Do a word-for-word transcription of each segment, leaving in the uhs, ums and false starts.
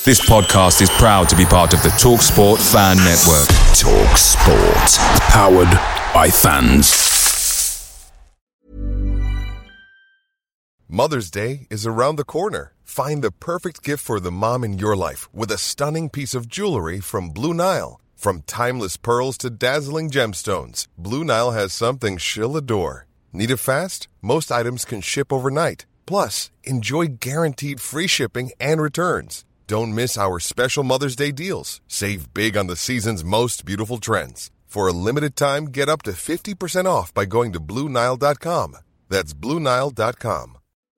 This podcast is proud to be part of the TalkSport Fan Network. TalkSport. Powered by fans. Mother's Day is around the corner. Find the perfect gift for the mom in your life with a stunning piece of jewelry from Blue Nile. From timeless pearls to dazzling gemstones, Blue Nile has something she'll adore. Need it fast? Most items can ship overnight. Plus, enjoy guaranteed free shipping and returns. Don't miss our special Mother's Day deals. Save big on the season's most beautiful trends. For a limited time, get up to fifty percent off by going to Blue Nile dot com. That's Blue Nile dot com.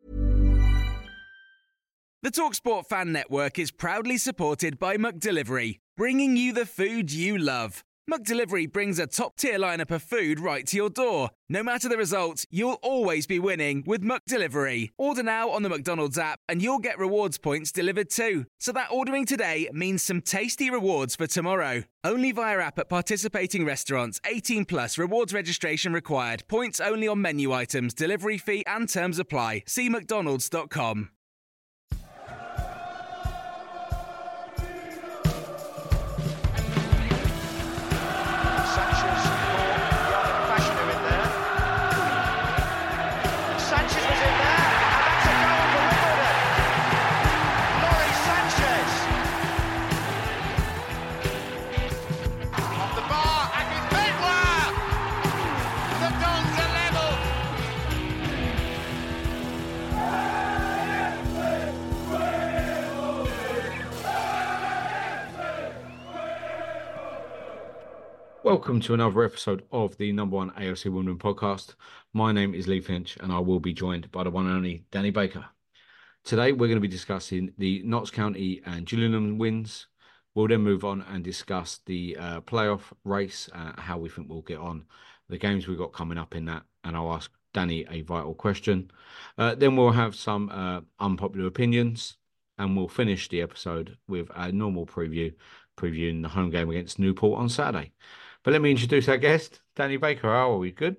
The TalkSport Fan Network is proudly supported by McDelivery, bringing you the food you love. McDelivery brings a top-tier lineup of food right to your door. No matter the result, you'll always be winning with McDelivery. Order now on the McDonald's app and you'll get rewards points delivered too. So that ordering today means some tasty rewards for tomorrow. Only via app at participating restaurants. eighteen plus, rewards registration required. Points only on menu items, delivery fee and terms apply. See mcdonalds dot com. Welcome to another episode of the number one A F C Women podcast. My name is Lee Finch and I will be joined by the one and only Danny Baker. Today we're going to be discussing the Notts County and Gillingham wins. We'll then move on and discuss the uh, playoff race, uh, how we think we'll get on, the games we've got coming up in that, and I'll ask Danny a vital question. Uh, then we'll have some uh, unpopular opinions and we'll finish the episode with a normal preview, previewing the home game against Newport on Saturday. But let me introduce our guest, Danny Baker. How are we? Good?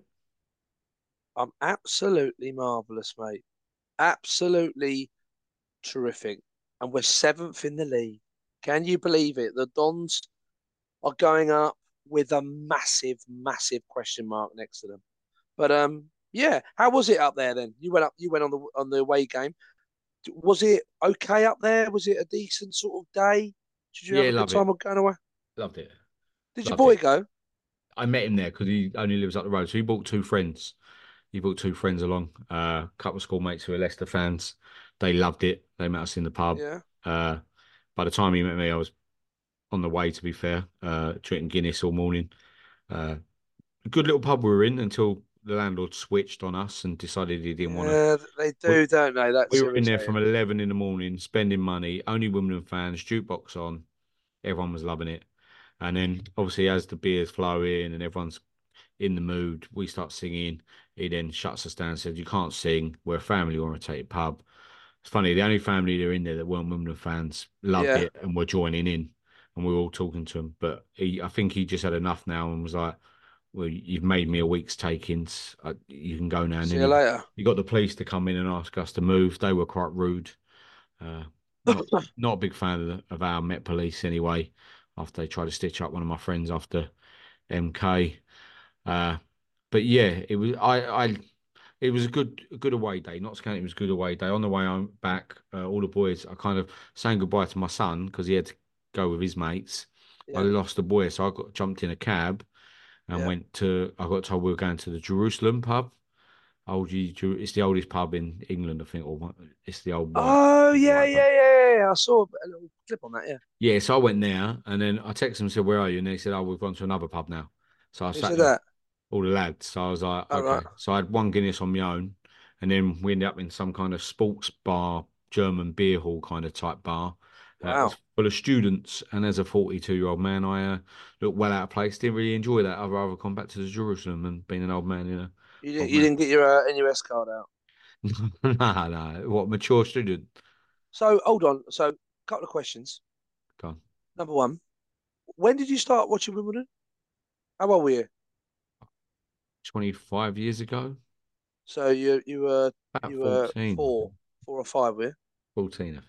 I'm absolutely marvellous, mate. Absolutely terrific. And we're seventh in the league. Can you believe it? The Dons are going up with a massive, massive question mark next to them. But um, yeah, how was it up there then? You went up. You went on the on the away game. Was it okay up there? Was it a decent sort of day? Did you yeah, have a good time of going away? Loved it. Did Loved your boy it. go? I met him there because he only lives up the road. So he brought two friends. He brought two friends along, uh, a couple of schoolmates who are Leicester fans. They loved it. They met us in the pub. Yeah. Uh, by the time he met me, I was on the way, to be fair, uh, drinking Guinness all morning. Uh, a good little pub we were in until the landlord switched on us and decided he didn't want to. Yeah, they do, we, don't they? That's we were in there from eleven in the morning, spending money, only Wimbledon fans, jukebox on. Everyone was loving it. And then, obviously, as the beers flow in and everyone's in the mood, we start singing. He then shuts us down and says, "You can't sing. We're a family-orientated pub." It's funny, the only family that are in there that weren't Wimbledon fans loved Yeah. it and were joining in. And we were all talking to him. But he, I think he just had enough now and was like, "Well, you've made me a week's takings. Uh, you can go now." And See then you he, later. he got the police to come in and ask us to move. They were quite rude. Uh, not, not a big fan of, the, of our Met Police anyway. After they tried to stitch up one of my friends after M K, uh, but yeah, it was I, I it was a good a good away day. Notts County was a good away day. On the way home back, uh, all the boys, I kind of saying goodbye to my son because he had to go with his mates. Yeah. I lost the boy, so I got jumped in a cab and Yeah. went to. I got told we were going to the Jerusalem pub. Old, it's the oldest pub in England, I think, or it's the old one. Oh, yeah, White pub. yeah, yeah, yeah. I saw a little clip on that, yeah. Yeah, so I went there and then I texted him and said, "Where are you?" And they said, "Oh, we've gone to another pub now." So I Who sat said there, that? all the lads. So I was like, Oh, okay. right. So I had one Guinness on my own and then we ended up in some kind of sports bar, German beer hall kind of type bar. Uh, Wow. it's full of students. And as a forty-two-year-old man, I uh, looked well out of place. Didn't really enjoy that. I'd rather come back to the Jerusalem and being an old man in a... You didn't, old you man. didn't get your uh, N U S card out. no, no. What, mature student? So, hold on. So, a couple of questions. Go on. Number one, when did you start watching Wimbledon? How old were you? twenty-five years ago. So you you were About you were fourteen. four, four or five, were you? fourteen, I think.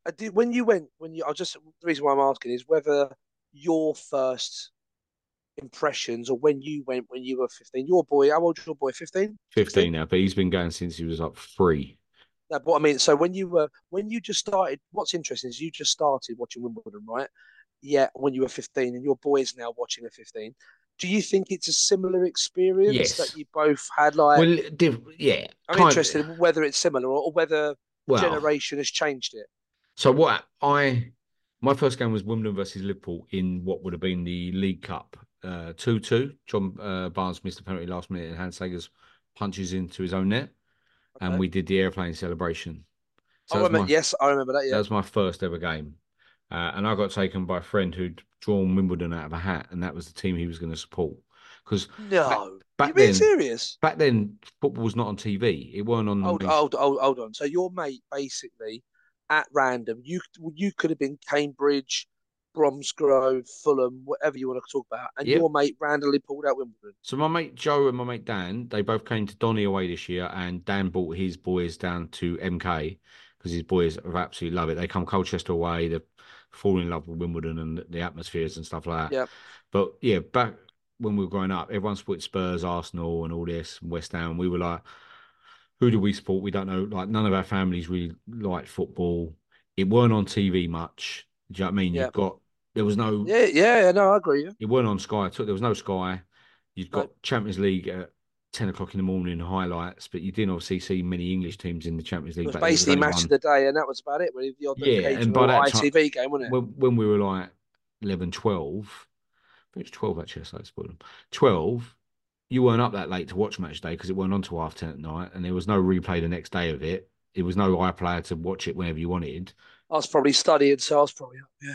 I did when you went when you. I just the reason why I'm asking is whether your first impressions or when you went when you were fifteen. Your boy, how old is your boy? Fifteen, fifteen sixteen? now, but he's been going since he was like three. No, but I mean, so when you were when you just started, what's interesting is you just started watching Wimbledon, right? Yeah, when you were fifteen, and your boy is now watching at fifteen. Do you think it's a similar experience that Yes. you both had? Like, Well, diff- yeah, I'm kind interested of. in whether it's similar or, or whether the Well, generation has changed it. so what I my first game was Wimbledon versus Liverpool in what would have been the League Cup, uh, two two. John uh, Barnes missed a penalty last minute, and Hans Sagers punches into his own net, and Okay. we did the airplane celebration. I So that was remember. my Yes, I remember that. that Yeah. was my first ever game, uh, and I got taken by a friend who'd drawn Wimbledon out of a hat, and that was the team he was going to support. Because back, No, you back being then, serious? back then, football was not on T V. It weren't on the Hold, main. hold, hold, hold on. So your mate basically at random, you you could have been Cambridge, Bromsgrove, Fulham, whatever you want to talk about, and Yep. your mate randomly pulled out Wimbledon. So my mate Joe and my mate Dan, they both came to Donny away this year, and Dan brought his boys down to M K because his boys have absolutely love it. They come Colchester away, they fall in love with Wimbledon and the atmospheres and stuff like that. Yeah, But yeah, back when we were growing up, everyone supported Spurs, Arsenal, and all this, and West Ham. We were like, who do we support? We don't know. Like none of our families really liked football. It weren't on T V much. Do you know what I mean? yeah, You've got there was no yeah, yeah. No, I agree. Yeah. it weren't on Sky. There was no Sky. You'd No, got Champions League at ten o'clock in the morning highlights, but you didn't obviously see many English teams in the Champions it League was back then. It was basically only match of one. the day, and that was about it. With the odd Yeah, and by occasional that time, I T V game, wasn't it? when, when we were like eleven, twelve, I think it was twelve actually, I started supporting them. twelve, you weren't up that late to watch match day because it weren't on till half ten at night, and there was no replay the next day of it. It was no iPlayer to watch it whenever you wanted. I was probably studying, so I was probably up. Yeah.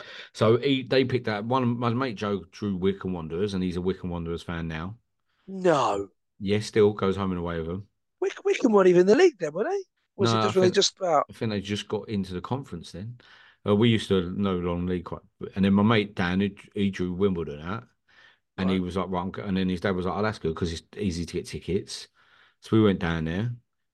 So he, they picked that one. My mate Joe drew Wycombe Wanderers, and he's a Wycombe Wanderers fan now. No, Yes, still goes home and away with them. Wick, Wickham weren't even in the league then, were they? Was it No, I just when they think just about? I think they just got into the conference then. Uh, we used to know Long League quite, and then my mate Dan, he, he drew Wimbledon out, and he Right. was like, "Right," I'm go-" and then his dad was like, "Oh, that's good because it's easy to get tickets." So we went down there,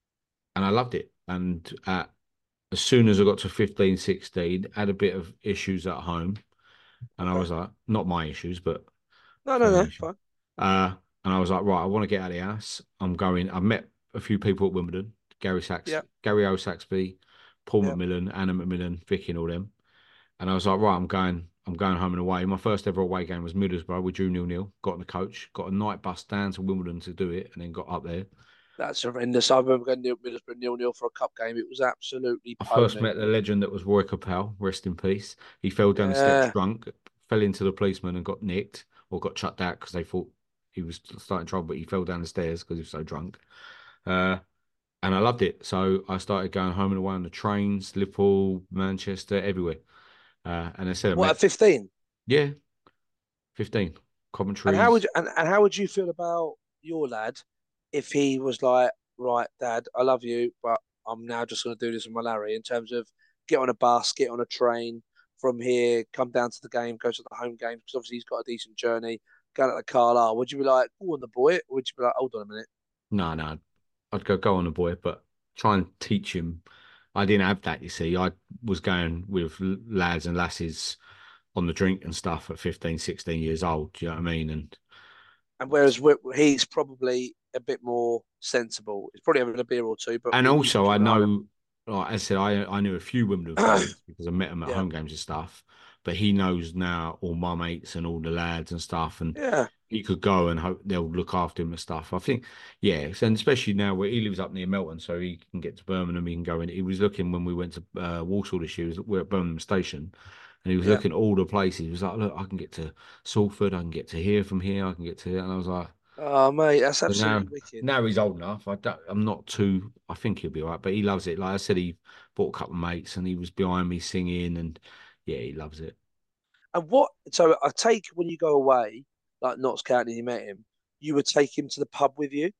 and I loved it. And at, as soon as I got to fifteen, sixteen, had a bit of issues at home, and I Okay. was like, not my issues, but No, no, family no. issues. Fine. Uh, and I was like, right, I want to get out of the house. I'm going. I met a few people at Wimbledon, Gary Sachs, Yeah. Gary O. Saxby, Paul Yeah. McMillan, Anna McMillan, Vicky, and all them. And I was like, right, I'm going. I'm going home and away. My first ever away game was Middlesbrough. We drew nil nil. Got in the coach. Got a night bus down to Wimbledon to do it, and then got up there. That's horrendous. I remember going to Middlesbrough nil nil for a cup game. It was absolutely I first pony. met the legend that was Roy Capel, rest in peace. He fell down the steps Yeah. drunk, fell into the policeman and got nicked or got chucked out because they thought he was starting trouble, but he fell down the stairs because he was so drunk. Uh, and I loved it. So I started going home and away on the trains, Liverpool, Manchester, everywhere. Uh, and I said, I What met, at fifteen? yeah, fifteen, And how would Coventry's. you, and, and how would you feel about your lad if he was like, right, Dad, I love you, but I'm now just going to do this with my Larry in terms of get on a bus, get on a train from here, come down to the game, go to the home game because obviously he's got a decent journey. Go to the Carlisle. Would you be like, go on the boy? Or would you be like, hold on a minute? No, no, I'd go go on the boy, but try and teach him. I didn't have that, you see. I was going with lads and lasses on the drink and stuff at fifteen, sixteen years old. Do you know what I mean? And And whereas he's probably a bit more sensible. He's probably having a beer or two, but and he's also I keeping an eye on know, like I said, I I knew a few Wimbledon him. fans because I met them at Yeah, home games and stuff. But he knows now all my mates and all the lads and stuff, and yeah, he could go and hope they'll look after him and stuff. I think, yes, and especially now where he lives up near Melton, so he can get to Birmingham. He can go in. He was looking when we went to uh, Walsall this year. He was, we're at Birmingham Station, and he was yeah. looking at all the places. He was like, "Look, I can get to Salford. I can get to here from here. I can get to," here. And I was like. Oh, mate, that's But now, absolutely wicked. now he's old enough. I don't, I'm not too. I think he'll be all right. But he loves it. Like I said, he bought a couple of mates and he was behind me singing, and yeah, he loves it. And what? So I take when you go away, like Notts County, you met him. You would take him to the pub with you.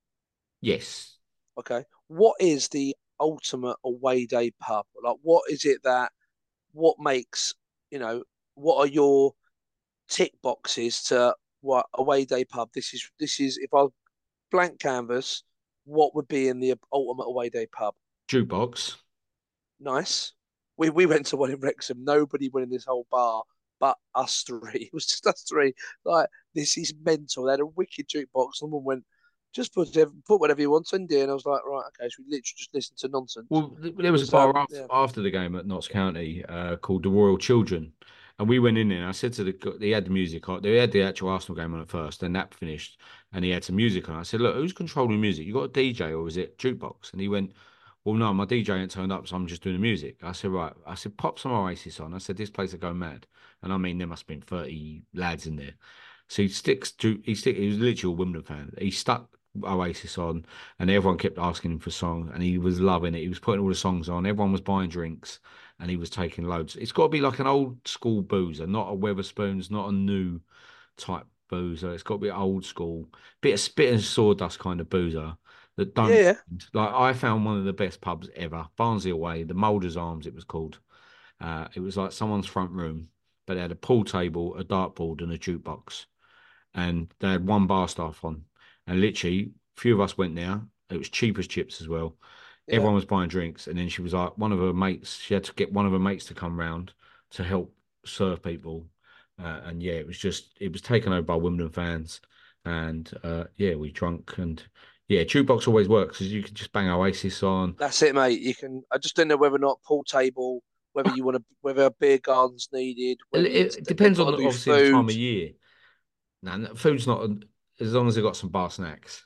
Yes, Okay. What is the ultimate away day pub? Like, what is it that? What makes you know? What are your tick boxes to what away day pub? This is this is if I blank canvas, what would be in the ultimate away day pub? jukebox. Nice. We we went to one in Wrexham. Nobody went in this whole bar but us three. It was just us three. Like, this is mental. They had a wicked jukebox. Someone went, just put put whatever you want in there. And I was like, right, okay. So we literally just listened to nonsense. Well, there It was a was bar um, after, yeah, after the game at Notts County uh, called the Royal Children, and we went in there. And I said to the they had the music on. They had the actual Arsenal game on at first, then that finished, and he had some music on. I said, "Look, who's controlling music? You got a D J or is it jukebox?" And he went, "Well, no, my D J ain't turned up, so I'm just doing the music." I said, "Right." I said, "Pop some Oasis on." I said, "This place will go mad." And I mean, there must have been thirty lads in there. So he sticks to he stick. He was literally a Wimbledon fan. He stuck Oasis on, and everyone kept asking him for songs, and he was loving it. He was putting all the songs on. Everyone was buying drinks, and he was taking loads. It's got to be like an old school boozer, not a Weatherspoons, not a new type boozer. It's got to be old school, bit of spit and sawdust kind of boozer that yeah, don't yeah. like. I found one of the best pubs ever, Barnsley Away, the Moulders Arms, it was called. Uh, it was like someone's front room, but they had a pool table, a dartboard, and a jukebox, and they had one bar staff on. And literally, a few of us went there. It was cheap as chips as well. Yeah. Everyone was buying drinks, and then she was like, one of her mates. She had to get one of her mates to come round to help serve people. Uh, and yeah, it was just it was taken over by Wimbledon fans, and uh, yeah, we drunk and yeah, jukebox always works because you can just bang Oasis on. That's it, mate. You can. I just don't know whether or not pool table, whether you want to, whether a beer garden's needed, It, whether you, it they've depends on got to do obviously the time food. of year. Nah, no, food's not as long as they've got some bar snacks.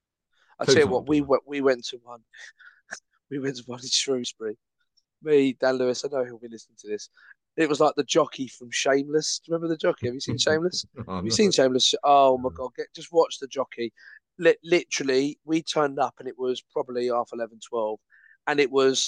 I tell Food's you not a what, big we one. went, we went to one. We went to one in Shrewsbury. Me, Dan Lewis. I know he'll be listening to this. It was like the jockey from Shameless. Do you remember the jockey? Have you seen Shameless? Oh, Have you no. seen Shameless? Oh my God! Get just watch the jockey. Li- literally, we turned up and it was probably half eleven, twelve, and it was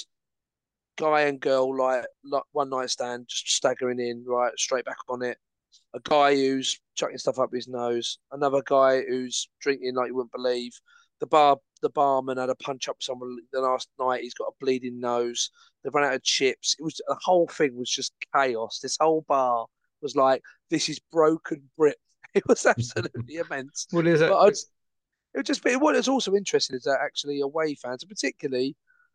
guy and girl like, like one night stand, just staggering in, right, straight back on it. A guy who's chucking stuff up his nose, another guy who's drinking like you wouldn't believe. The bar, the barman had a punch up someone the last night. He's got a bleeding nose. They've run out of chips. It was the whole thing was just chaos. This whole bar was like, this is broken Brit. It was absolutely immense. Well, there's a But I'd, it would just be what is also interesting is that actually away fans, and particularly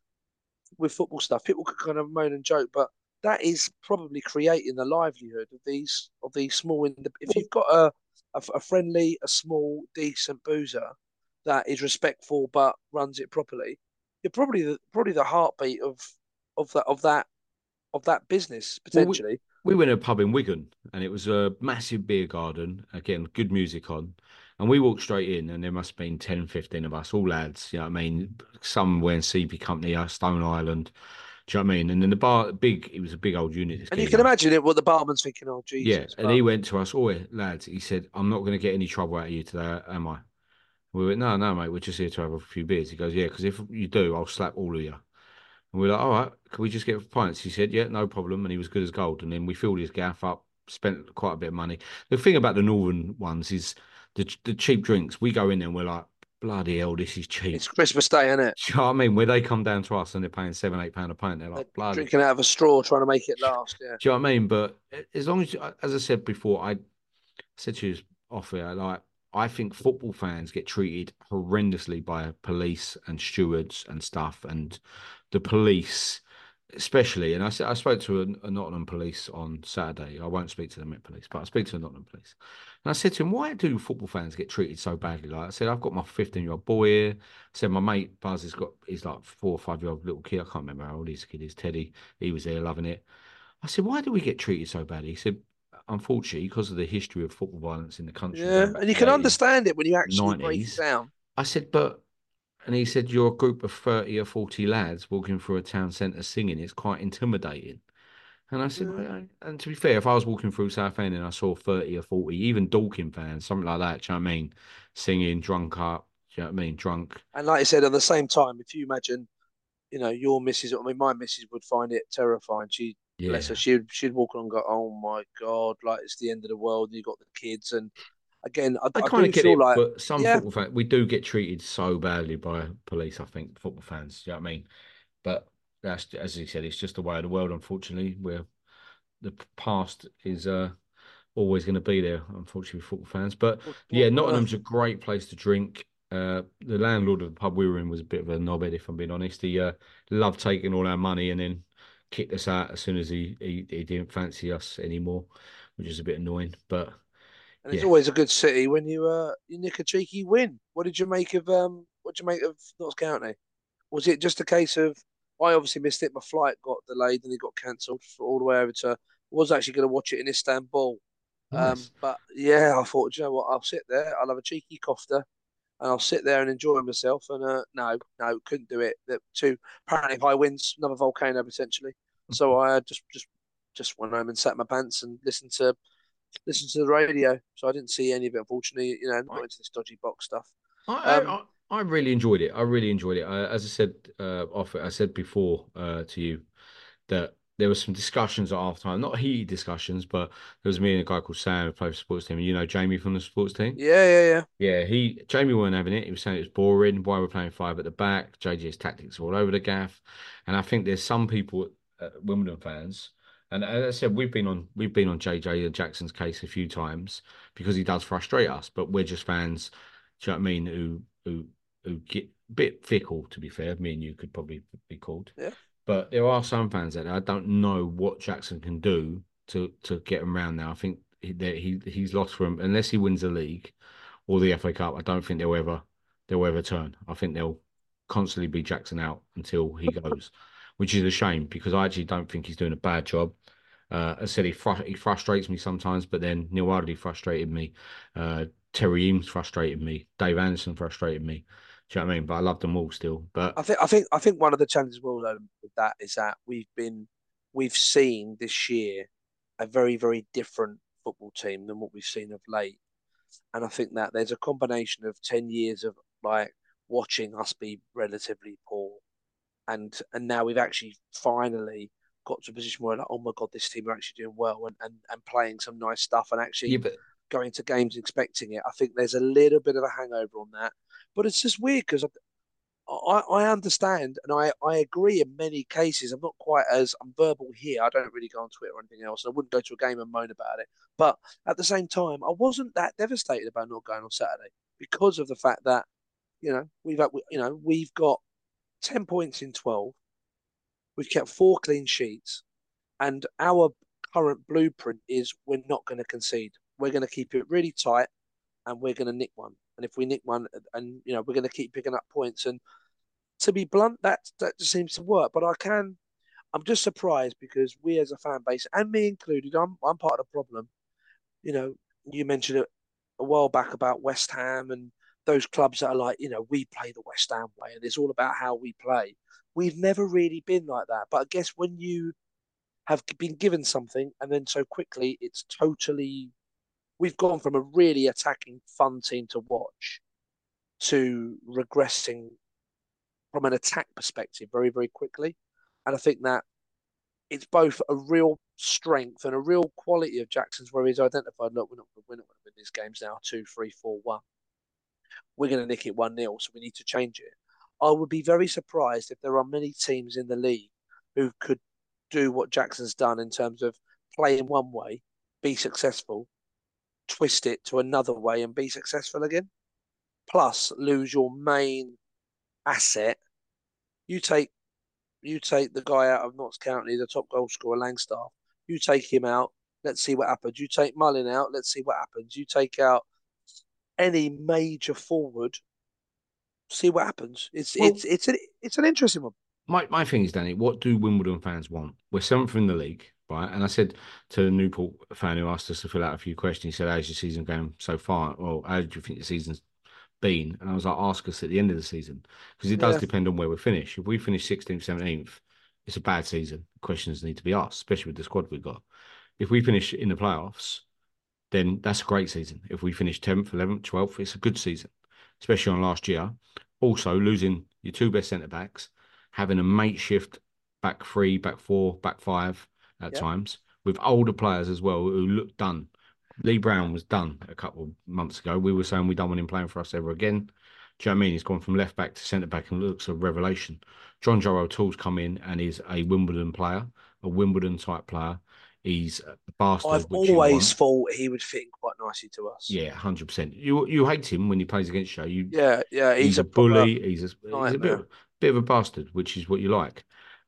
with football stuff, people could kind of moan and joke, but that is probably creating the livelihood of these of these small. If you've got a, a a friendly, a small, decent boozer that is respectful but runs it properly, you're probably the probably the heartbeat of of that of that of that business well, we, potentially. we went to a pub in Wigan, and it was a massive beer garden. Again, good music on. And we walked straight in, and there must have been ten, fifteen of us, all lads. You know what I mean? Some wearing C P Company, uh, Stone Island. Do you know what I mean? And then the bar, big, it was a big old unit. This And you can geezer. imagine it. What the barman's thinking, oh Yeah. Jesus, And but he went to us, oh, lads, he said, I'm not going to get any trouble out of you today, am I? We went, no, no, mate, we're just here to have a few beers. He goes, yeah, because if you do, I'll slap all of you. And we're like, all right, can we just get pints? He said, yeah, no problem. And he was good as gold. And then we filled his gaff up, spent quite a bit of money. The thing about the northern ones is the the cheap drinks. We go in there and we're like, bloody hell, this is cheap. it's Christmas Day, isn't it? Do you know what I mean? Where they come down to us and they're paying seven, eight pound a pint, they're They're like, bloody. drinking out of a straw, trying to make it last. Yeah, Do you know what I mean? But as long as, as I said before, I said to you off here, like, I think football fans get treated horrendously by police and stewards and stuff, and the police, especially. And I said I spoke to a, a Nottingham police on Saturday. I won't speak to the Met Police, but I speak to the Nottingham police, and I said to him, "Why do football fans get treated so badly?" Like I said, I've got my fifteen-year-old boy here. I said my mate Buzz has got he's like four or five-year-old little kid. I can't remember how old his kid is. Teddy, he was there loving it. I said, "Why do we get treated so badly?" He said, unfortunately, because of the history of football violence in the country yeah, going back and you to can the eighties, understand it when you actually break it nineties. down. I said, but, and he said, you're a group of thirty or forty lads walking through a town centre singing. It's quite intimidating. And I said, Yeah. well, and to be fair, if I was walking through Southend and I saw thirty or forty, even Dorking fans, something like that, do you know what I mean? Singing, drunk up, do you know what I mean? Drunk. And like I said, at the same time, if you imagine, you know, your missus, I mean, my missus would find it terrifying. She, bless her, Yeah. she'd she'd walk along and go, "Oh my God, like it's the end of the world." And you got the kids, and again, I, I I kind do of get feel it, like, but some yeah, football fans, we do get treated so badly by police, I think, football fans, do you know what I mean? But that's, as he said, it's just the way of the world, unfortunately, where the past is uh, always going to be there, unfortunately, with football fans. But what, yeah, what, what, Nottingham's a great place to drink. Uh, the landlord of the pub we were in was a bit of a knobhead, if I'm being honest. He uh, loved taking all our money and then kicked us out as soon as he, he, he didn't fancy us anymore, which is a bit annoying. But And it's yeah, always a good city when you uh you nick a cheeky win. What did you make of um? What did you make of Notts County? Was it just a case of I obviously missed it. My flight got delayed and it got cancelled for all the way over to. I was actually going to watch it in Istanbul, um, nice. but yeah, I thought, you know what? I'll sit there. I'll have a cheeky kofta and I'll sit there and enjoy myself. And uh, no, no, couldn't do it. The two apparently high winds, another volcano potentially. So I just just just went home and sat in my pants and listened to listened to the radio. So I didn't see any of it, unfortunately. You know, I, not into this dodgy box stuff. I, Um, I, I really enjoyed it. I really enjoyed it. I, as I said uh, off it, I said before uh, to you that there was some discussions at half time, not heated discussions, but there was me and a guy called Sam who played for the sports team. And you know Jamie from the sports team. yeah, yeah, yeah. Yeah, he Jamie weren't having it. He was saying it was boring. Why we're playing five at the back? J J's tactics are all over the gaff, and I think there's some people, uh, Wimbledon fans, and as I said, we've been on we've been on J J and Jackson's case a few times because he does frustrate us, but we're just fans. Do you know what I mean? Who who who get a bit fickle, to be fair. Me and you could probably be called, Yeah. but there are some fans out there. I don't know what Jackson can do to to get him round now. I think he he he's lost from unless he wins the league or the F A Cup. I don't think they'll ever they'll ever turn. I think they'll constantly be Jackson out until he goes, which is a shame because I actually don't think he's doing a bad job. Uh, I said he, fr- he frustrates me sometimes, but then Neil Ardley frustrated me. Uh, Terry Eames frustrated me. Dave Anderson frustrated me. Do you know what I mean? But I love them all still. But I think I think I think one of the challenges we'll learn with that is that we've been we've seen this year a very, very different football team than what we've seen of late. And I think that there's a combination of ten years of like watching us be relatively poor and and now we've actually finally got to a position where like, oh my God, this team are actually doing well and, and, and playing some nice stuff and yeah, actually but going to games expecting it. I think there's a little bit of a hangover on that. But it's just weird because I, I understand and I, I agree in many cases. I'm not quite as I'm verbal here. I don't really go on Twitter or anything else. And I wouldn't go to a game and moan about it. But at the same time, I wasn't that devastated about not going on Saturday because of the fact that, you know, we've had, you know, we've got ten points in twelve. We've kept four clean sheets. And our current blueprint is we're not going to concede. We're going to keep it really tight and we're going to nick one. And if we nick one, and you know, we're going to keep picking up points. And to be blunt, that that just seems to work. But I can, I'm just surprised because we as a fan base, and me included, I'm I'm part of the problem. You know, you mentioned it a while back about West Ham and those clubs that are like, you know, we play the West Ham way, and it's all about how we play. We've never really been like that. But I guess when you have been given something and then so quickly it's totally we've gone from a really attacking fun team to watch to regressing from an attack perspective very, very quickly. And I think that it's both a real strength and a real quality of Jackson's where he's identified, look, we're not, we're not going to win these games now, two, three, four, one. We're going to nick it one nil, so we need to change it. I would be very surprised if there are many teams in the league who could do what Jackson's done in terms of play in one way, be successful, twist it to another way and be successful again. Plus, lose your main asset. You take you take the guy out of Notts County, the top goal scorer, Langstaff. You take him out. Let's see what happens. You take Mullin out. Let's see what happens. You take out any major forward. See what happens. It's well, it's it's an it's an interesting one. my my thing is, Danny, what do Wimbledon fans want? We're seventh in the league, right? And I said to the Newport fan who asked us to fill out a few questions, he said, "How's your season going so far? Well, how do you think the season's been?" And I was like, "Ask us at the end of the season because it does Yeah, depend on where we finish. If we finish sixteenth, seventeenth, it's a bad season. Questions need to be asked, especially with the squad we've got. If we finish in the playoffs, then that's a great season. If we finish tenth, eleventh, twelfth, it's a good season, especially on last year. Also, losing your two best centre backs, having a makeshift back three, back four, back five at yeah. times, with older players as well who look done. Lee Brown was done a couple of months ago. We were saying we don't want him playing for us ever again. Do you know what I mean? He's gone from left back to centre back and looks a revelation. John Joe O'Toole's come in and is a Wimbledon player, a Wimbledon type player. He's a I've bastard, which you always want. thought he would fit in quite nicely to us. Yeah, hundred percent. You you hate him when he plays against you. You Yeah, yeah. he's He's a a proper bully. He's a he's a bit nightmare. bit of a bastard, which is what you like.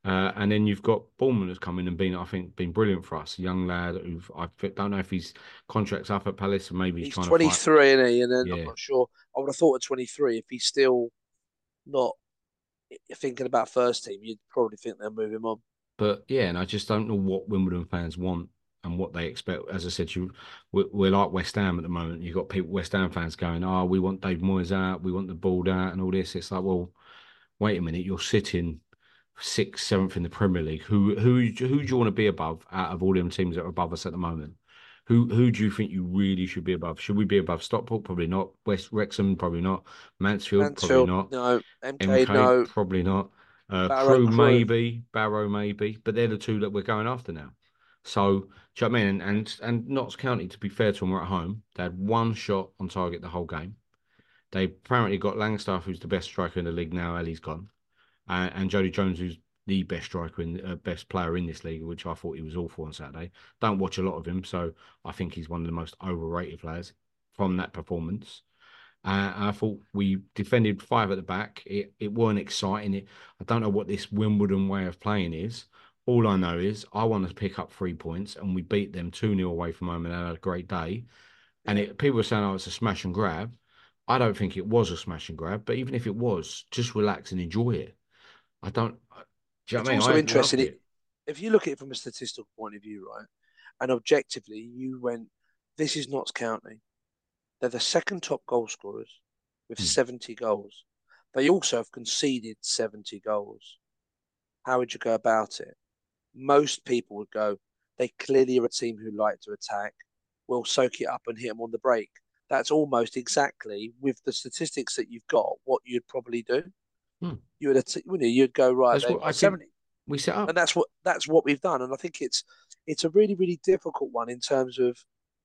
Uh, and then you've got Bournemouth has come in and been, I think, been brilliant for us. A young lad who I don't know if his contract's up at Palace or maybe he's He's trying to fight. twenty-three, isn't he? And then I'm Yeah, not sure. I would have thought at twenty-three, if he's still not thinking about first team, you'd probably think they'll move him on. but yeah, and I just don't know what Wimbledon fans want and what they expect. As I said, you we're, we're like West Ham at the moment. You've got people, West Ham fans going, "Oh, we want Dave Moyes out, we want the ball out, and all this." It's like, well, wait a minute, you're sitting sixth, seventh in the Premier League. Who who who do you want to be above out of all them teams that are above us at the moment? Who who do you think you really should be above? Should we be above Stockport? Probably not. West Wrexham? Probably not. Mansfield? Probably Mansfield, not. no. M K, M K? no. Probably not. Uh, Barrow Crew Crew. maybe. Barrow maybe. But they're the two that we're going after now. So, do you know what I mean? And, and and Notts County, to be fair to them, were at home. They had one shot on target the whole game. They apparently got Langstaff, who's the best striker in the league now. Ellie's gone, uh, and Jody Jones, who's the best striker in uh, best player in this league, which I thought he was awful on Saturday. Don't watch a lot of him, so I think he's one of the most overrated players from that performance. Uh, I thought we defended five at the back. It it weren't exciting. It I don't know what this Wimbledon way of playing is. All I know is I want to pick up three points, and we beat them two nil away from home and had a great day. And it, people were saying, "Oh, it's a smash and grab." I don't think it was a smash and grab, but even if it was, just relax and enjoy it. I don't. Do you know It's what I mean? also I interesting. loved It, it. if you look at it from a statistical point of view, right, and objectively, you went, this is Notts County. They're the second top goal scorers with Hmm. seventy goals. They also have conceded seventy goals. How would you go about it? Most people would go, they clearly are a team who like to attack. We'll soak it up and hit them on the break. That's almost exactly, with the statistics that you've got, what you'd probably do. Hmm. You would, wouldn't you? You'd go, right, That's they've what I got think seventy. we set up. And that's what that's what we've done. And I think it's it's a really, really difficult one in terms of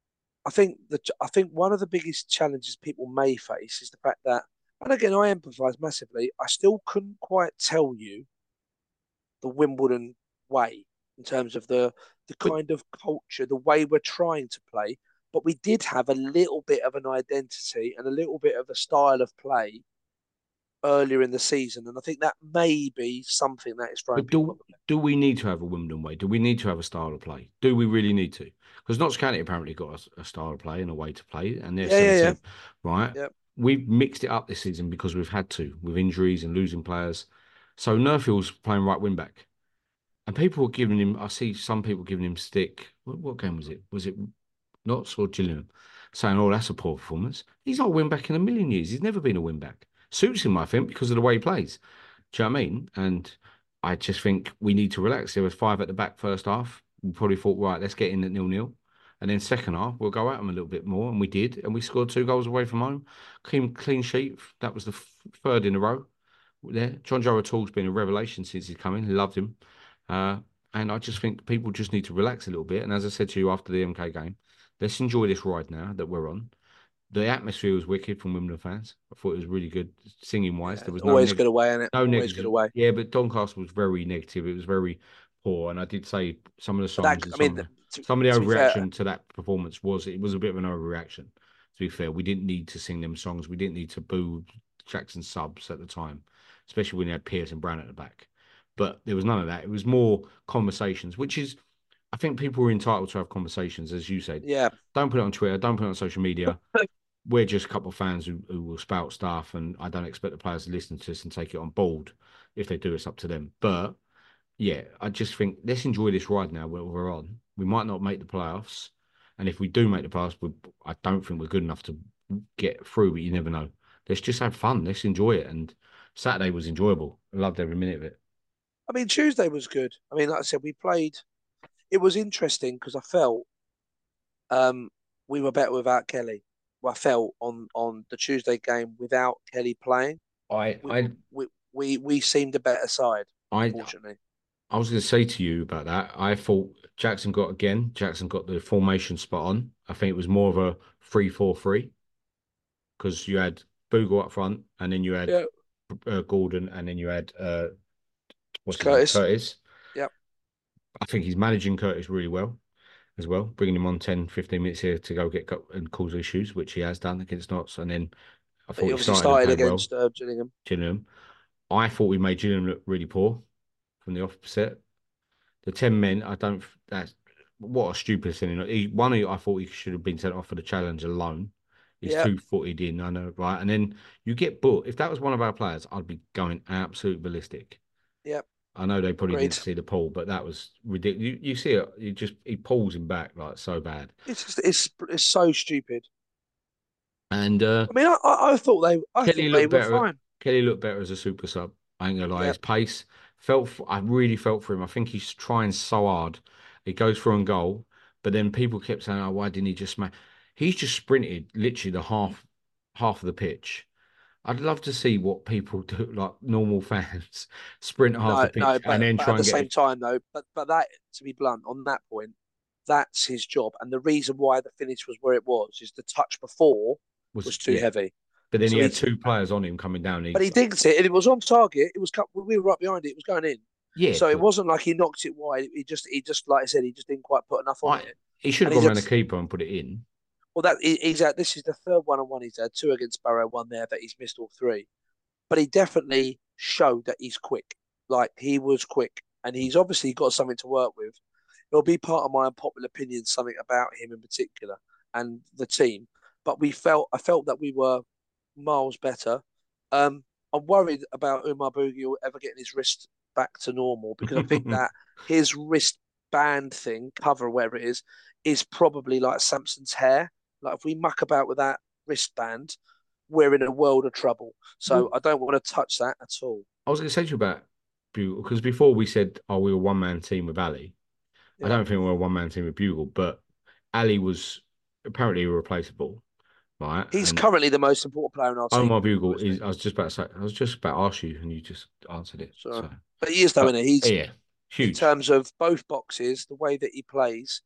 I think that I think one of the biggest challenges people may face is the fact that, and again, I empathise massively. I still couldn't quite tell you the Wimbledon way in terms of the the But kind of culture, the way we're trying to play. But we did have a little bit of an identity and a little bit of a style of play earlier in the season, and I think that may be something that is throwing but people off do a bit. do we need to have a Wimbledon way? Do we need to have a style of play? Do we really need to? Because Notts County apparently got a, a style of play and a way to play, and they're Yeah, yeah, yeah, seventeenth, right? yeah. We've mixed it up this season because we've had to with injuries and losing players. So Nerfield's playing right wing back, and people were giving him. I see some people giving him stick. What, what game was it? Was it Notts or Gillingham? Saying, "Oh, that's a poor performance." He's not a win back in a million years. He's never been a win back. Suits him, I think, because of the way he plays. Do you know what I mean? And I just think we need to relax. There was five at the back first half. We probably thought, right, let's get in at nil nil. And then second half, we'll go at them a little bit more, and we did, and we scored two goals away from home. Clean, clean sheet. That was the f- third in a row. There, John Joe O'Toole's been a revelation since he's come in. Loved him, uh, and I just think people just need to relax a little bit. And as I said to you after the M K game, let's enjoy this ride now that we're on. The atmosphere was wicked from Wimbledon fans. I thought it was really good singing wise. Yeah, There was no always neg good away, in it. no Always good negative. away. Yeah, but Doncaster was very negative. It was very poor, and I did say some of the But that, songs and I some mean, of the, to, some of the to be fair, overreaction to that performance was it was a bit of an overreaction. To be fair, we didn't need to sing them songs. We didn't need to boo Jackson subs at the time, especially when you had Pierce and Brown at the back. But there was none of that. It was more conversations, which is, I think people were entitled to have conversations, as you said. yeah. Don't put it on Twitter. Don't put it on social media. We're just a couple of fans who, who will spout stuff, and I don't expect the players to listen to us and take it on board. If they do, it's up to them. But yeah, I just think let's enjoy this ride now where we're on. We might not make the playoffs, and if we do make the playoffs, we, I don't think we're good enough to get through. But you never know. Let's just have fun. Let's enjoy it. And Saturday was enjoyable. I loved every minute of it. I mean, Tuesday was good. I mean, like I said, we played. It was interesting because I felt um, we were better without Kelly. Well, I felt on on the Tuesday game without Kelly playing, I we I we we, we seemed a better side. I Unfortunately, I was going to say to you about that. I thought Jackson got again. Jackson got the formation spot on. I think it was more of a three-four-three because you had Bogle up front, and then you had yeah, uh, Gordon, and then you had uh, what's his name? Curtis. Curtis. Yeah, I think he's managing Curtis really well as well, bringing him on ten, fifteen minutes here to go get go and cause issues, which he has done against Notts. And then I but thought he he obviously started and started played well, against uh, Gillingham. Gillingham. I thought we made Gillingham look really poor. from the offset. The ten men, I don't. That's what a stupid thing. He, one, I thought he should have been sent off for the challenge alone. He's Yeah, two footed in, I know, right? And then you get booked. If that was one of our players, I'd be going absolute ballistic. yeah, I know they probably agreed. didn't see the pull, but that was ridiculous. You, you see it, you just he pulls him back like so bad. It's just it's it's so stupid. And uh, I mean, I, I, I thought they I Kelly thought they looked were better. fine. Kelly looked better as a super sub. I ain't gonna lie. Yeah, His pace felt. f- I really felt for him. I think he's trying so hard. He goes for a goal, but then people kept saying, "Oh, why didn't he just smash?" He's just sprinted literally the half half of the pitch. I'd love to see what people do, like normal fans, sprint half the no, pitch no, and but then but at try the and get same it. time though, but but that to be blunt on that point, that's his job, and the reason why the finish was where it was is the touch before Was was too yeah, heavy. but then he So had he's two players on him coming down. but He he digs it, and it was on target. It was cut. We were right behind it. It was going in. yeah, So it but wasn't like he knocked it wide. He just, he just, like I said, he just didn't quite put enough on I it. he should have And gone he's around the had, keeper and put it in. well, that he- he's had. This is the third one on one he's had. Two against Barrow, one there that he's missed all three. But he definitely showed that he's quick. Like he was quick, and he's obviously got something to work with. It'll be part of my unpopular opinion, something about him in particular and the team. But we felt, I felt that we were miles better. Um, I'm worried about Umar Bogiel ever getting his wrist back to normal because I think that his wristband thing, cover, whatever it is, is probably like Samson's hair. Like if we muck about with that wristband, we're in a world of trouble. So Well, I don't want to touch that at all. I was going to say to you about Bugle because before we said, "Oh, we were one man team with Ali." I Yeah. don't think we were a one man team with Bugle, but Ali was apparently irreplaceable, right? He's And currently the most important player in our team, Omar Bugle isn't he? is. I was just about to say. I was just about to ask you, and you just answered it. So, So, but he is though, but isn't he? He's yeah, in huge. terms of both boxes, the way that he plays,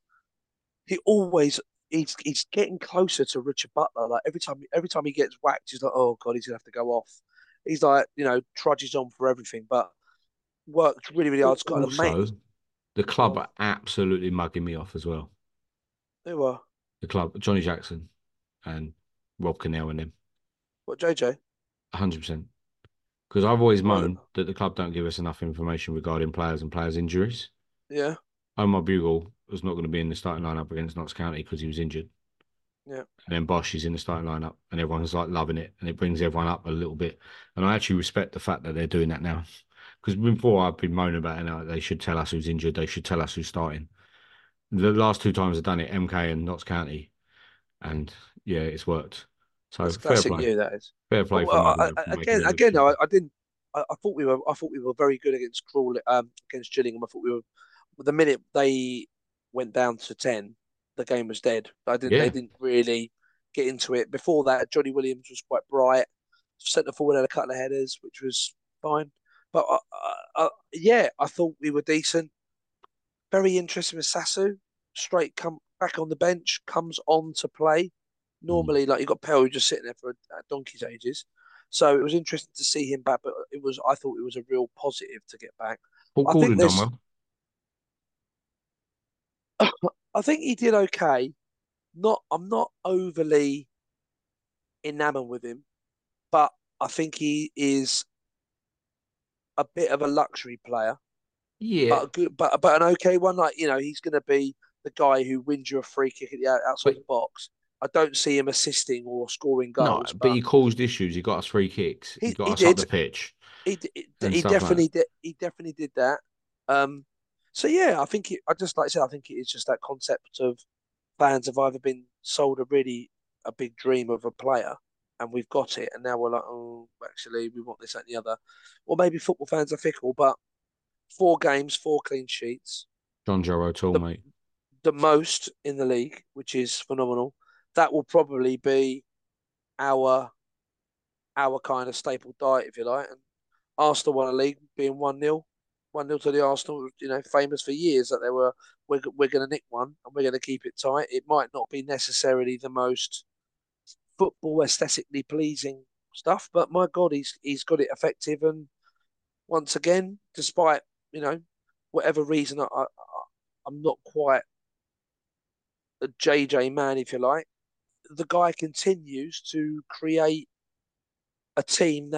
he always he's he's getting closer to Richard Butler. Like every time every time he gets whacked, he's like, oh god, he's gonna have to go off. He's like, you know, trudges on for everything, but worked really, really hard. Al- It's got an Also, amazing. the club Oh, are absolutely mugging me off as well. they were. The club, Johnny Jackson and Rob Cannell and them, What, J J? one hundred percent. Because I've always Well, moaned that the club don't give us enough information regarding players and players' injuries. yeah, Omar Bugle was not going to be in the starting lineup against Notts County because he was injured. yeah. And then Bosch is in the starting lineup and everyone's like loving it and it brings everyone up a little bit. And I actually respect the fact that they're doing that now. Because before I've been moaning about it, now they should tell us who's injured, they should tell us who's starting. The last two times I've done it, M K and Notts County, and yeah, it's worked. So That's fair classic play. you. That is. Fair play But for uh, mugging I, for making again, me look again, no, I, stupid. I didn't. I, I thought we were. I thought we were very good against Crawley, um, against Gillingham. I thought we were. The minute they went down to ten, the game was dead. I didn't. They Yeah. didn't really get into it. Before that, Johnny Williams was quite bright. Centre forward had a couple of headers, which was fine. But uh, uh, uh, yeah, I thought we were decent. Very interesting with Sasu. Straight come back on the bench, comes on to play. Mm. Normally, like you got Pell who just sitting there for a, a donkey's ages. So it was interesting to see him back, but it was I thought it was a real positive to get back. Paul I think Gordon done there's well. I think he did okay. Not I'm not overly enamored with him, but I think he is a bit of a luxury player, Yeah. but a good but but an okay one. Like, you know, he's gonna be the guy who wins you a free kick at the outside But the box. I don't see him assisting or scoring no, goals, but but he caused issues. He got us free kicks. He he got he us up did. the pitch He and he stuff like that. definitely did. He definitely did that. Um, so yeah, I think it, I just like I said, I think it is just that concept of fans have either been sold a really a big dream of a player, and we've got it, and now we're like, oh, actually, we want this, that, and the other, or maybe football fans are fickle. But four games, four clean sheets, John Joe O'Toole, the mate. the most in the league, which is phenomenal. That will probably be our our kind of staple diet, if you like. And Arsenal won a league being one nil, one nil to the Arsenal. You know, famous for years that they were we're we're going to nick one and we're going to keep it tight. It might not be necessarily the most football aesthetically pleasing stuff, but my God, he's he's got it effective. And once again, despite, you know, whatever reason, I, I I'm not quite a J J man, if you like. The guy continues to create a team that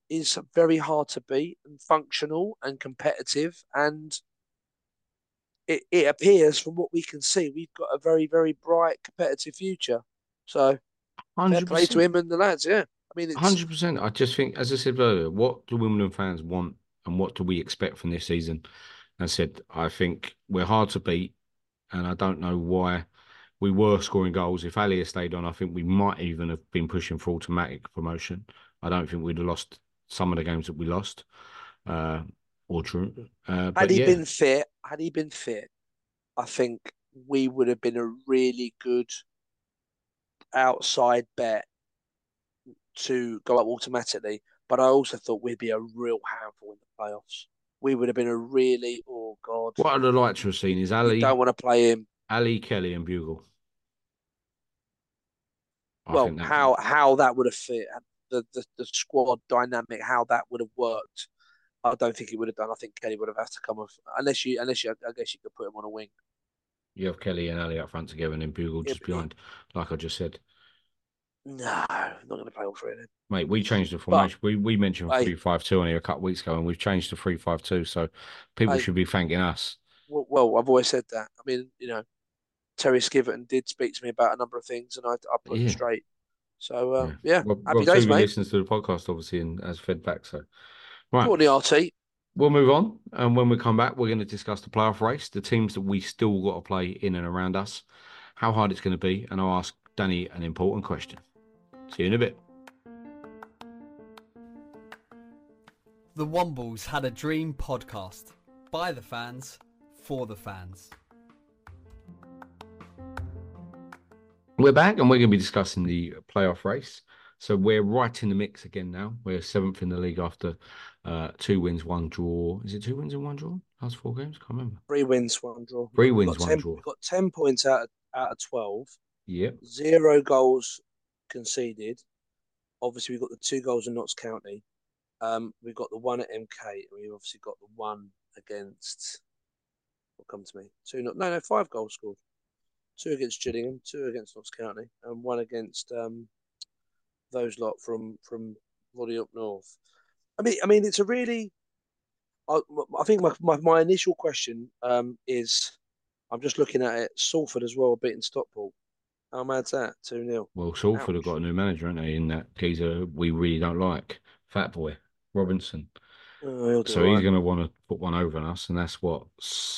is very hard to beat and functional and competitive. And it, it appears from what we can see, we've got a very, very bright competitive future. So fair play to one hundred percent. him and the lads. Yeah. I mean, it's one hundred percent. I just think, as I said earlier, what do Wimbledon fans want and what do we expect from this season? I said, I think we're hard to beat, and I don't know why we were scoring goals. If Ali had stayed on, I think we might even have been pushing for automatic promotion. I don't think we'd have lost some of the games that we lost, uh, or true. Uh, had but he yeah, been fit, had he been fit, I think we would have been a really good outside bet to go up automatically. But I also thought we'd be a real handful in the playoffs. We would have been a really, oh God, what I'd have liked to have seen is you don't Ali, want to play him. Ali Kelly, and Bugle. I Well, think that how how that would have fit the, the the squad dynamic, how that would have worked. I don't think he would have done. I think Kelly would have had to come off unless you unless you I guess you could put him on a wing. you have Kelly and Ali up front together, and then Bugle It, just it, behind, like I just said. no, not going to play all three of them. Mate, we changed the But formation. We we mentioned I three five two on here a couple of weeks ago, and we've changed to three five two. So people I should be thanking us. well, I've always said that. I mean, you know, Terry Skiverton did speak to me about a number of things, and I I put them Yeah, straight. So uh, yeah. yeah, Rob, happy Rob days, Toomey mate. listens to the podcast, obviously, and has fed back. So right, Go on the R T. we'll move on. And when we come back, we're going to discuss the playoff race, the teams that we still got to play in and around us, how hard it's going to be, and I'll ask Danny an important question. See you in a bit. The Wombles Had a Dream podcast. By the fans, for the fans. We're back and we're going to be discussing the playoff race. So we're right in the mix again now. We're seventh in the league after uh, two wins, one draw. Is it two wins and one draw? Last four games? Can't remember. Three wins, one draw. Three We've wins, got one ten, draw. We've got ten points out of, out of twelve. Yep. Zero goals conceded. Obviously, we've got the two goals in Notts County. Um, we've got the one at M K, and we've obviously got the one against. What come to me? Two, no, no, five goals scored. Two against Gillingham, two against Notts County, and one against um, those lot from from Roddy up north. I mean, I mean, it's a really. I, I think my, my, my initial question um, is, I'm just looking at it. Salford as well beating Stockport. How mad's that? two nil. Well, Salford have got a new manager, haven't they? In that geezer we really don't like, Fat Boy Robinson. Oh, he'll do So all he's right. going to want to put one over on us, and that's what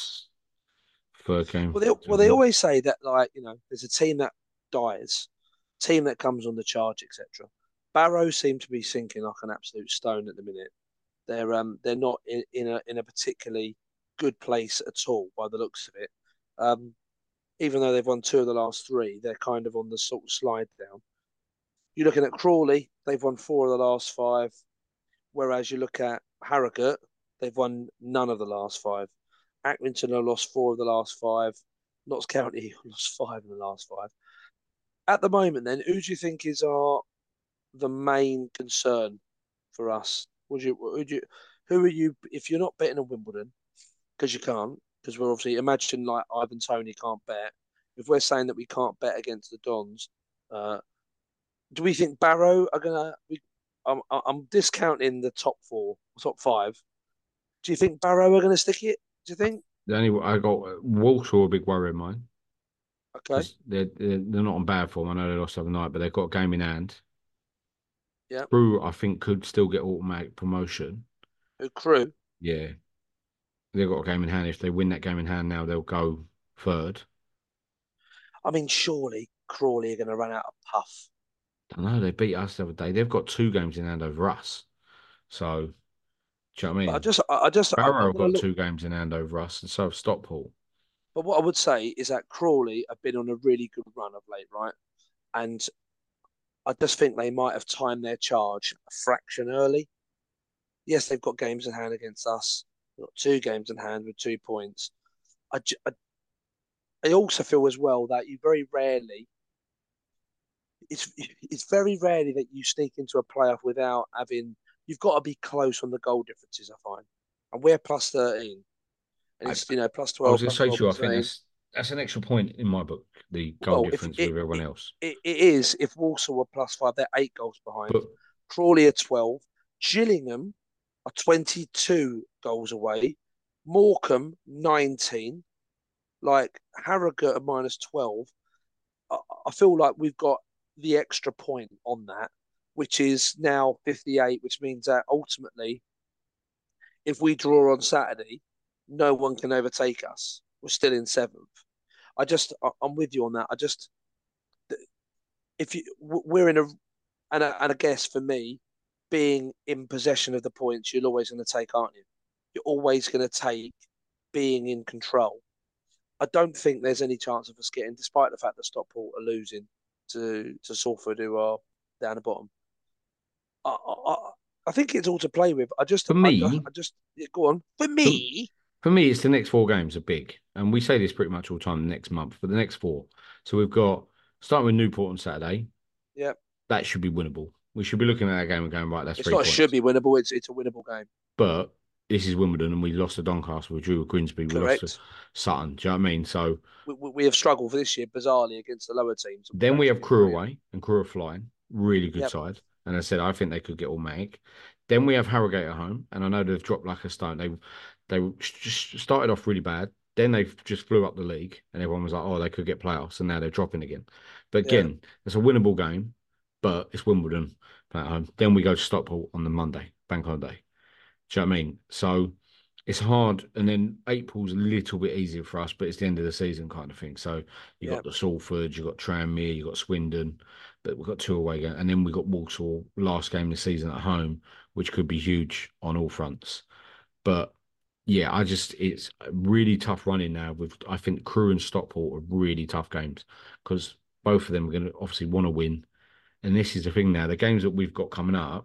third game. Well, they, well, they always say that, like, you know, there's a team that dies, team that comes on the charge, et cetera. Barrow seem to be sinking like an absolute stone at the minute. They're um they're not in, in a in a particularly good place at all by the looks of it. Um, even though they've won two of the last three, they're kind of on the sort of slide down. You're looking at Crawley, they've won four of the last five, whereas you look at Harrogate, they've won none of the last five. Accrington have lost four of the last five. Notts County lost five in the last five. At the moment, then, who do you think is our the main concern for us? Would you, would you, who are you? If you're not betting on Wimbledon, because you can't, because we're obviously imagine like Ivan Toney can't bet. If we're saying that we can't bet against the Dons, uh, do we think Barrow are gonna? We, I'm, I'm discounting the top four, top five. Do you think Barrow are gonna stick it? Do you think? The only I got Walsall a big worry of mine. Okay. They're, they're they're not on bad form. I know they lost the other night, but they've got a game in hand. Yeah. Crew, I think, could still get automatic promotion. Who Crew? Yeah, they've got a game in hand. If they win that game in hand now, they'll go third. I mean, surely Crawley are going to run out of puff. I know they beat us the other day. They've got two games in hand over us. So, do you know what I mean? But I just, I just, Barrow I, have got look, two games in hand over us, and so have Stockport. But what I would say is that Crawley have been on a really good run of late, right? And I just think they might have timed their charge a fraction early. Yes, they've got games in hand against us. They've got two games in hand with two points. I, I, I also feel as well that you very rarely, it's it's very rarely that you sneak into a playoff without having, you've got to be close on the goal differences, I find. And we're plus thirteen. And it's, I, you know, plus twelve. I was going to say to you, I think thirteen. that's, that's an extra point in my book, the goal well, difference it, with everyone it, else. It, it is. If Walsall were plus five, they're eight goals behind. But Crawley are twelve. Gillingham are twenty-two goals away. Morecambe, nineteen. Like Harrogate are minus twelve. I, I feel like we've got the extra point on that, which is now fifty-eight, which means that ultimately, if we draw on Saturday, no one can overtake us. We're still in seventh. I just, I, I'm with you on that. I just, if you, we're in a, and I, and I guess for me, being in possession of the points, you're always going to take, aren't you? You're always going to take being in control. I don't think there's any chance of us getting, despite the fact that Stockport are losing to to Salford, who are down the bottom. I, I, I think it's all to play with. I just, For I, me, I just yeah, go on. For for, me, for me, it's the next four games are big, and we say this pretty much all the time. The next month, but the next four. So we've got starting with Newport on Saturday. yeah, That should be winnable. We should be looking at that game and going, right, that's it's three not should points. be winnable. It's it's a winnable game. But this is Wimbledon, and we lost to Doncaster. We drew with Grimsby. We lost to Correct. Sutton. Do you know what I mean? So We, we, we have struggled for this year, bizarrely, against the lower teams. We've then we actually have been Crew brilliant. away, and Crew are flying. Really good Yep. side. And I said, I think they could get automatic. Then we have Harrogate at home, and I know they've dropped like a stone. They they just started off really bad. Then they just flew up the league, and everyone was like, oh, they could get playoffs, and now they're dropping again. But Yeah. again, it's a winnable game, but it's Wimbledon at home. Then we go to Stockport on the Monday, Bank Holiday. Do you know what I mean? So it's hard. And then April's a little bit easier for us, but it's the end of the season kind of thing. So you Yeah. got the Salford, you got Tranmere, you got Swindon, but we've got two away games. And then we got Walsall last game of the season at home, which could be huge on all fronts. But yeah, I just it's a really tough running now. With I think Crewe and Stockport are really tough games because both of them are going to obviously want to win. And this is the thing now, the games that we've got coming up,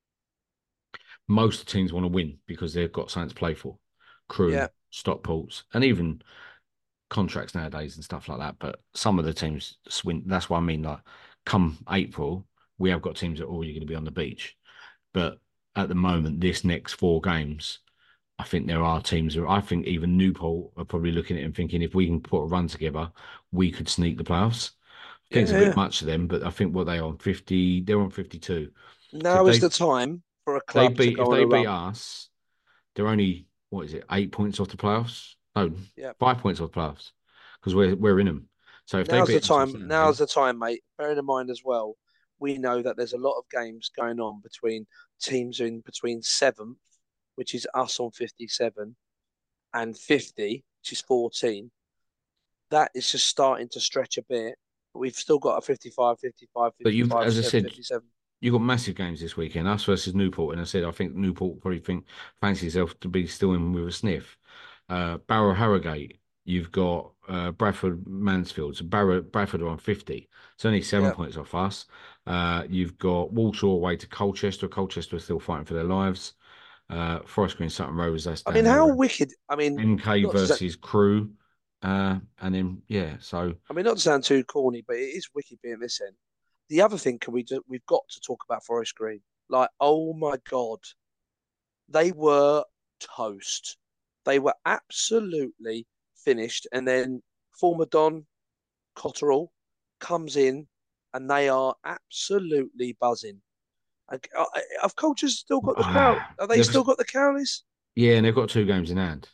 most teams want to win because they've got something to play for. Yeah. Crew, Stockports, and even contracts nowadays and stuff like that. But some of the teams swing. That's what I mean. Like, come April, we have got teams that are already going to be on the beach. But at the moment, this next four games, I think there are teams. Who, I think even Newport are probably looking at it and thinking if we can put a run together, we could sneak the playoffs. I think Yeah. it's a Yeah. bit much to them, but I think what they are on fifty, they're on fifty-two. So Now if is they the time for a they club to beat if go on they a beat run. us, they're only what is it, eight points off the playoffs? No, Yeah. five points off the playoffs because we're we're in them. So if they Now's the beat us on time. Saturday, Now's the time, mate. Bearing in mind as well, we know that there's a lot of games going on between teams in between seventh, which is us on fifty-seven, and fifty, which is fourteen. That is just starting to stretch a bit. But we've still got a fifty-five, fifty-five, but you've, fifty-five, as I said, fifty-seven. you've got massive games this weekend. Us versus Newport, and I said I think Newport probably think fancy itself to be still in with a sniff. Uh, Barrow Harrogate, you've got uh, Bradford Mansfield. So Barrow Bradford are on fifty. It's only seven Yeah. points off us. Uh, you've got Walsall away to Colchester. Colchester are still fighting for their lives. Uh, Forest Green Sutton Rovers, that's I down mean, the how road. wicked. I mean, M K not to say, versus Crew. Uh, and then yeah, so I mean, not to sound too corny, but it is wicked being this end. The other thing, can we do, we've got to talk about Forest Green. Like, oh my God, they were toast. They were absolutely finished. And then former Don Cotterill comes in and they are absolutely buzzing. Have Cultures still got the crown? ah, Are they they've still got the Cowleys? yeah, and they've got two games in hand.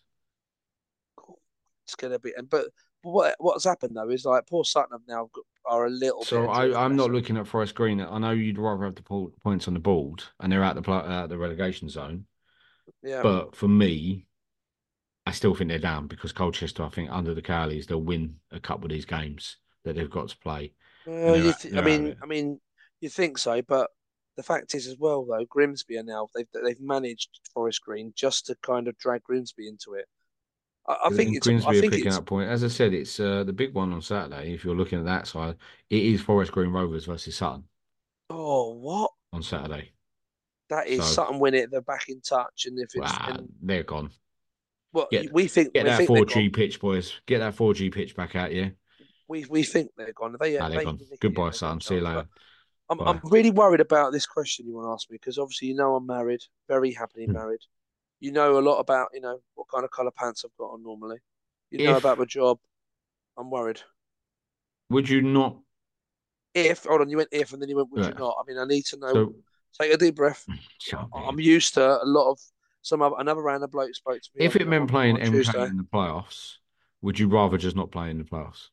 It's going to be. But what what's happened though is like poor Sutton have now got, are a little bit So adrift. I, I'm Bless not them. looking at Forest Green. I know you'd rather have the po- points on the board, and they're out the pla- out the relegation zone. Yeah. But for me, I still think they're down because Colchester, I think under the Cowleys, they'll win a couple of these games that they've got to play, and Well, they're you out, th- I they're out of mean, it. I mean, you think so, but the fact is as well though, Grimsby are now they've they've managed Forest Green just to kind of drag Grimsby into it. I, I But think then it's a, I Grimsby are think picking it's up point. As I said, it's uh, the big one on Saturday. If you're looking at that side, it is Forest Green Rovers versus Sutton oh what on Saturday. that is So Sutton win it, they're back in touch, and if it's wow, and they're gone. what Get we think get we that think they're four G gone, pitch, boys. Get that four G pitch back out, yeah. we we think they're gone. They Ah, they're they gone. even nick it in, Goodbye, there's no Sutton. See you chance. But later. I'm I'm Bye. really worried about this question you want to ask me because obviously you know I'm married, very happily Hmm. married. You know a lot about you know what kind of color pants I've got on normally. You know about If my job. I'm worried. would you not? If hold on, you went if and then you went would you Uh, not? I mean, I need to know so Take a deep breath. Shut up, I'm used to a lot of some other, another random bloke spoke to me If on, it meant on, playing on M K Tuesday. in the playoffs, would you rather just not play in the playoffs?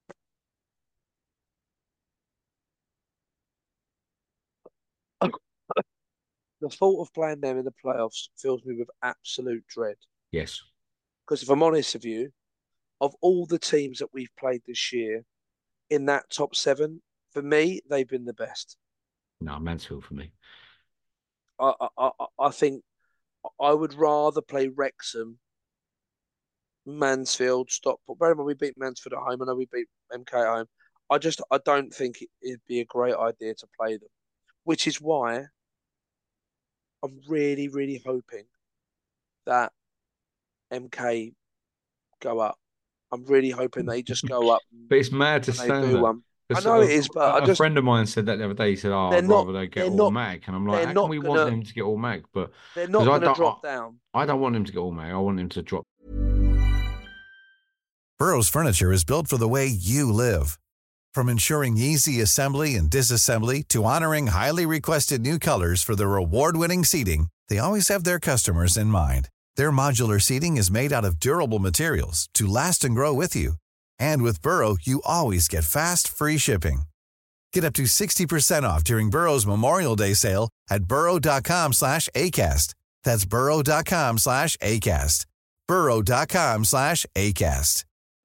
The thought of playing them in the playoffs fills me with absolute dread. Yes. Because if I'm honest with you, of all the teams that we've played this year in that top seven, for me, they've been the best. No, Mansfield for me. I I, I, I think I would rather play Wrexham, Mansfield, Stockport. Bear in mind, we beat Mansfield at home. I know we beat M K at home. I just I don't think it'd be a great idea to play them, which is why I'm really really hoping that M K go up. I'm really hoping they just go up and, But it's mad to and they say do that. one. I Because know it a, is, but I a just friend of mine said that the other day. He said, "Oh, they're I'd not rather they get they're not automatic." And I'm like, they're "How can not we want gonna them to get automatic?" But they're because not I gonna don't, I, drop down. I don't want them to get automatic. I want them to drop. Burrow's furniture is built for the way you live. From ensuring easy assembly and disassembly to honoring highly requested new colors for their award-winning seating, they always have their customers in mind. Their modular seating is made out of durable materials to last and grow with you. And with Burrow, you always get fast, free shipping. Get up to sixty percent off during Burrow's Memorial Day sale at burrow.com slash ACAST. That's burrow.com slash ACAST. burrow.com slash ACAST.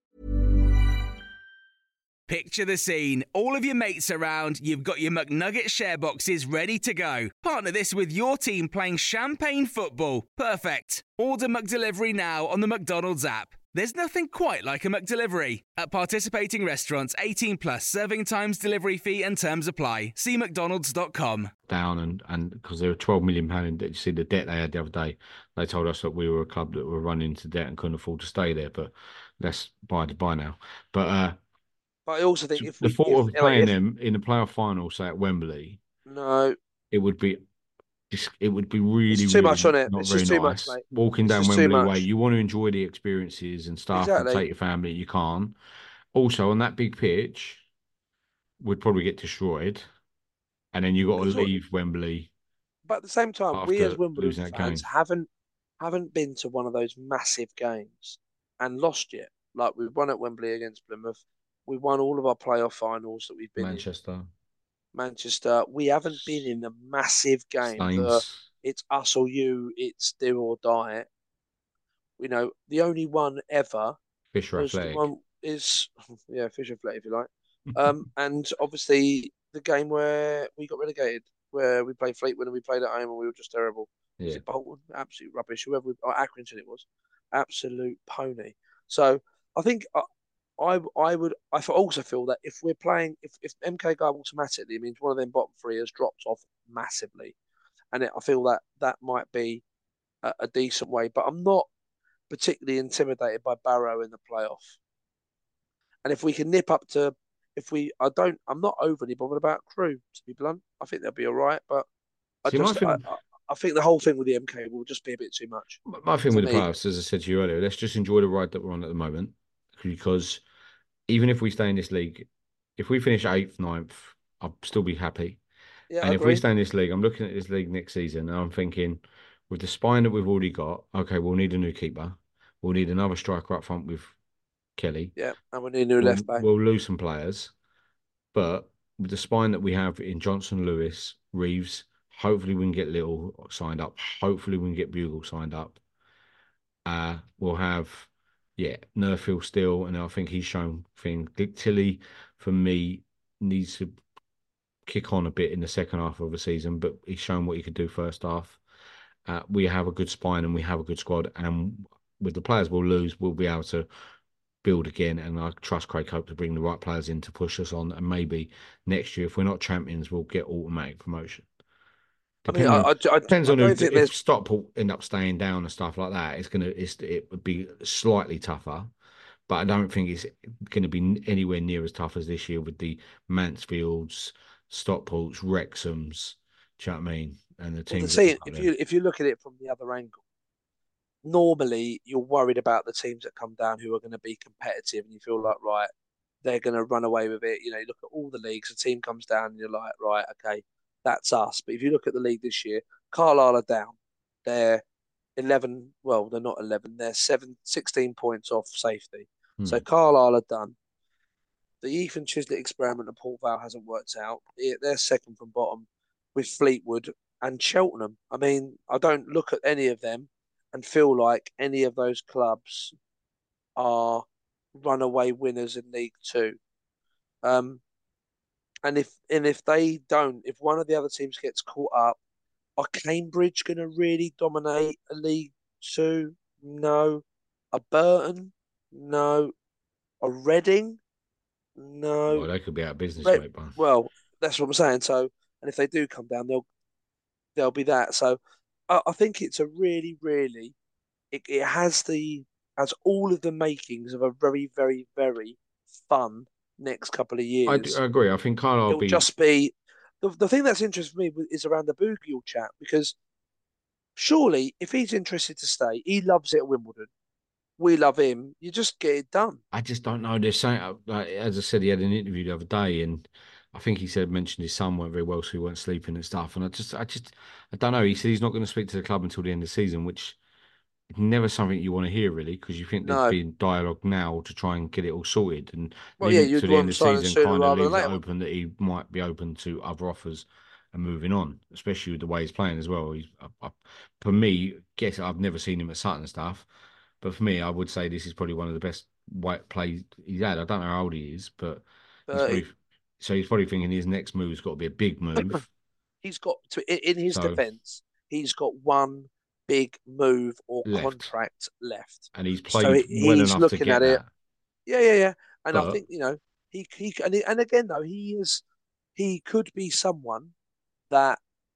Picture the scene. All of your mates around, you've got your McNugget share boxes ready to go. Partner this with your team playing champagne football. Perfect. Order McDelivery now on the McDonald's app. There's nothing quite like a McDelivery. At participating restaurants, eighteen plus, serving times, delivery fee and terms apply. See mcdonalds dot com. Down and and because they were twelve million pound. Did you see the debt they had the other day? They told us that we were a club that were running into debt and couldn't afford to stay there. But that's by the by now. But uh, But I also think if the we thought if of playing if them in the playoff final, say at Wembley, no, it would be just it would be really, it's too much really on it. not It's very just too much, nice. mate. Walking It's down just too Wembley Way, much. you want to enjoy the experiences and stuff and Exactly. take your family, you can't. Also, on that big pitch, would probably get destroyed, and then you got to Because, leave Wembley but at the same time, we after as Wimbledon losing that fans game. haven't haven't been to one of those massive games and lost yet. Like we won at Wembley against Plymouth. We won all of our playoff finals that we've been in. Manchester, Manchester. We haven't been in a massive game. The Staines, it's us or you. It's do or die. You know, the only one ever Fisher was the Athletic. one is yeah, Fisher Flat, if you like. Um, and obviously the game where we got relegated, where we played Fleetwood and we played at home and we were just terrible. Was Yeah. it Bolton? Absolute rubbish. Whoever we, oh, Accrington it was, absolute pony. So I think I, I, I would. I also feel that if we're playing, if, if M K go automatically, it means one of them bottom three has dropped off massively, and it, I feel that that might be a, a decent way. But I'm not particularly intimidated by Barrow in the playoff. And if we can nip up to, if we, I don't, I'm not overly bothered about Crew, to be blunt. I think they'll be all right, but I See, my just, I, thing, I, I think the whole thing with the M K will just be a bit too much my thing for with the me. playoffs, as I said to you earlier, let's just enjoy the ride that we're on at the moment, because even if we stay in this league, if we finish eighth, ninth, I'll still be happy. Yeah, And I if we agree. stay in this league, I'm looking at this league next season and I'm thinking, with the spine that we've already got, okay, we'll need a new keeper. We'll need another striker up front with Kelly. Yeah, and we need a new We'll, left back. we'll lose some players. But with the spine that we have in Johnson, Lewis, Reeves, hopefully we can get Little signed up. Hopefully we can get Bugle signed up. Uh, we'll have, yeah, Nerfield still, and I think he's shown thing. Tilly, for me, needs to kick on a bit in the second half of the season, but he's shown what he could do first half. Uh, we have a good spine and we have a good squad, and with the players we'll lose, we'll be able to build again. And I trust Craig Hope to bring the right players in to push us on, and maybe next year, if we're not champions, we'll get automatic promotion. I mean, Depending I, on, I, I, depends I on who, don't think if there's. Stockport end up staying down and stuff like that. It's gonna, it's it would be slightly tougher, but I don't think it's going to be anywhere near as tough as this year with the Mansfields, Stockports, Wrexhams. Do you know what I mean? And the Well, the teams that team, are if there. you if you look at it from the other angle, normally you're worried about the teams that come down who are going to be competitive, and you feel like right, they're going to run away with it. You know, you look at all the leagues, a team comes down, and you're like, right, okay, that's us. But if you look at the league this year, Carlisle are down. They're eleven, well, they're not eleven, they're seven, sixteen points off safety. Hmm. So Carlisle are done. The Ethan Chislett experiment at Port Vale hasn't worked out. They're second from bottom with Fleetwood and Cheltenham. I mean, I don't look at any of them and feel like any of those clubs are runaway winners in League Two. Um, and if and if they don't, if one of the other teams gets caught up, are Cambridge going to really dominate a League Two? No. A Burton? No. A Reading? No. Well, they could be out of business, Red, mate. But... Well, that's what I'm saying. So, and if they do come down, they'll they'll be that. So, I, I think it's a really, really, it, it has the has all of the makings of a very, very, very fun next couple of I, years. do, I agree. I think Carlisle will It'll be just be the the thing that's interesting for me is around the Bougiel chat, because surely if he's interested to stay, he loves it at Wimbledon. We love him. You just get it done. I just don't know. There's saying, like, as I said, he had an interview the other day, and I think he said mentioned his son weren't very well, so he weren't sleeping and stuff. And I just, I just, I don't know. He said he's not going to speak to the club until the end of the season, which is never something you want to hear, really, because you think there's No. been dialogue now to try and get it all sorted, and Well, leaving yeah, it you'd to the want end him of the signing season sooner kind of rather than leaves it later. open that he might be open to other offers and moving on, especially with the way he's playing as well. He's, I, I, for me, guess I've never seen him at Sutton and stuff. But for me, I would say this is probably one of the best white plays he's had. I don't know how old he is, but he's thirty. probably so he's probably thinking his next move's got to be a big move. He's got to in, in his So defence, he's got one big move or left, contract left, and he's so played he, well he's enough to looking get at it. that. Yeah, yeah, yeah. And I But think you know he he and, and again though he is he could be someone that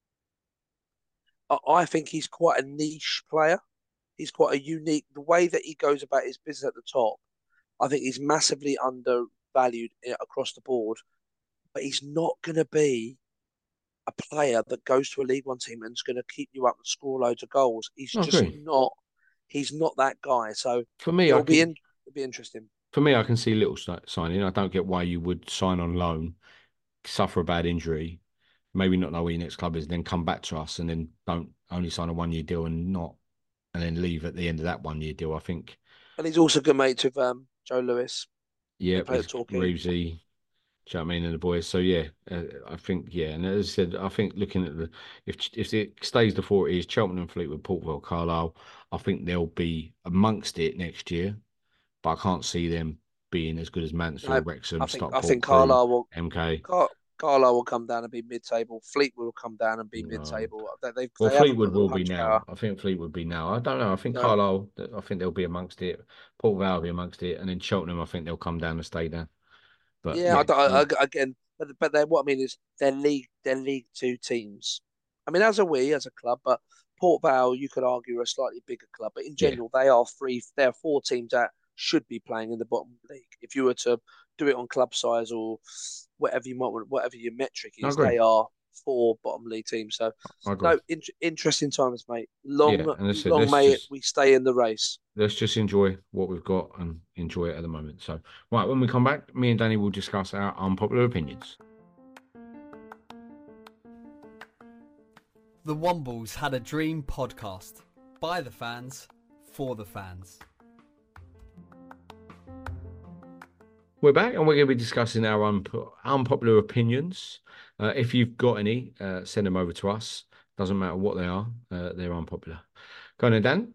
I, I think he's quite a niche player. He's quite a unique. The way that he goes about his business at the top, I think he's massively undervalued across the board. But he's not going to be a player that goes to a League One team and is going to keep you up and score loads of goals. He's I just agree. not. He's not that guy. So For me, it'll I be can, in, it'll be interesting. for me, I can see Little si- signing. I don't get why you would sign on loan, suffer a bad injury, maybe not know where your next club is, then come back to us and then don't only sign a one year deal and not and then leave at the end of that one year deal. I think. And he's also good mates with um, Joe Lewis. Yeah, They play at with Torquay. Reevesy, do you know what I mean, and the boys. So yeah, uh, I think yeah, and as I said, I think looking at the if if it stays the four it is Cheltenham, Fleetwood, Port Vale, Carlisle, I think they'll be amongst it next year, but I can't see them being as good as Mansfield, No, Wrexham, I think I Stockport, think Crewe, Carlisle will M K. Car, Carlisle will come down and be mid-table. Fleetwood will come down and be No. mid-table. They they've, Well, they haven't Fleetwood got the will be punch now. power. I think Fleetwood be now. I don't know. I think No. Carlisle. I think they'll be amongst it. Port Vale will be amongst it, and then Cheltenham. I think they'll come down and stay down. But Yeah, yeah, I, don't- I, no, I- again, but but they what I mean is they're league they're League Two teams. I mean, as a we as a club, but Port Vale you could argue are a slightly bigger club, but in yeah, general they are three. There are four teams that should be playing in the bottom league. If you were to do it on club size or whatever you might want, whatever your metric I is, agree. they are four bottom league teams. So I agree. no, in, interesting times, mate. Yeah, Long, and that's it. long Let's may just we stay in the race. let's just enjoy what we've got and enjoy it at the moment. So, right, when we come back, me and Danny will discuss our unpopular opinions. The Wombles Had a Dream podcast. By the fans, for the fans. We're back and we're going to be discussing our unpo- unpopular opinions. Uh, if you've got any, uh, send them over to us. Doesn't matter what they are, uh, they're unpopular. Go on then, Dan.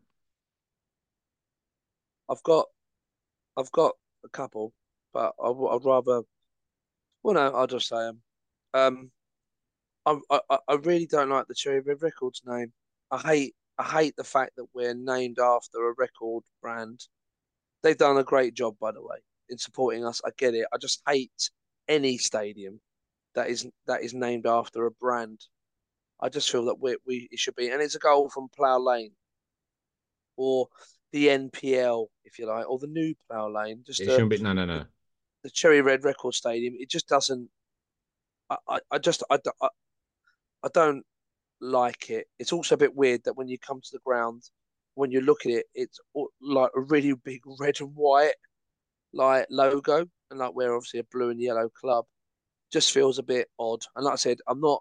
I've got, I've got a couple, but I, would rather. Well, no, I'll just say them. Um, I, I, I really don't like the Cherry Red Records name. I hate, I hate the fact that we're named after a record brand. They've done a great job, by the way, in supporting us. I get it. I just hate any stadium that is that is named after a brand. I just feel that we we it should be, and it's a goal from Plough Lane, or the N P L, if you like, or the new Plough Lane. Just It the shouldn't be. No, no, no. the Cherry Red Record Stadium. It just doesn't. I, I, I just I, I, I don't like it. It's also a bit weird that when you come to the ground, when you look at it, it's like a really big red and white like logo, and like we're obviously a blue and yellow club. Just feels a bit odd. And like I said, I'm not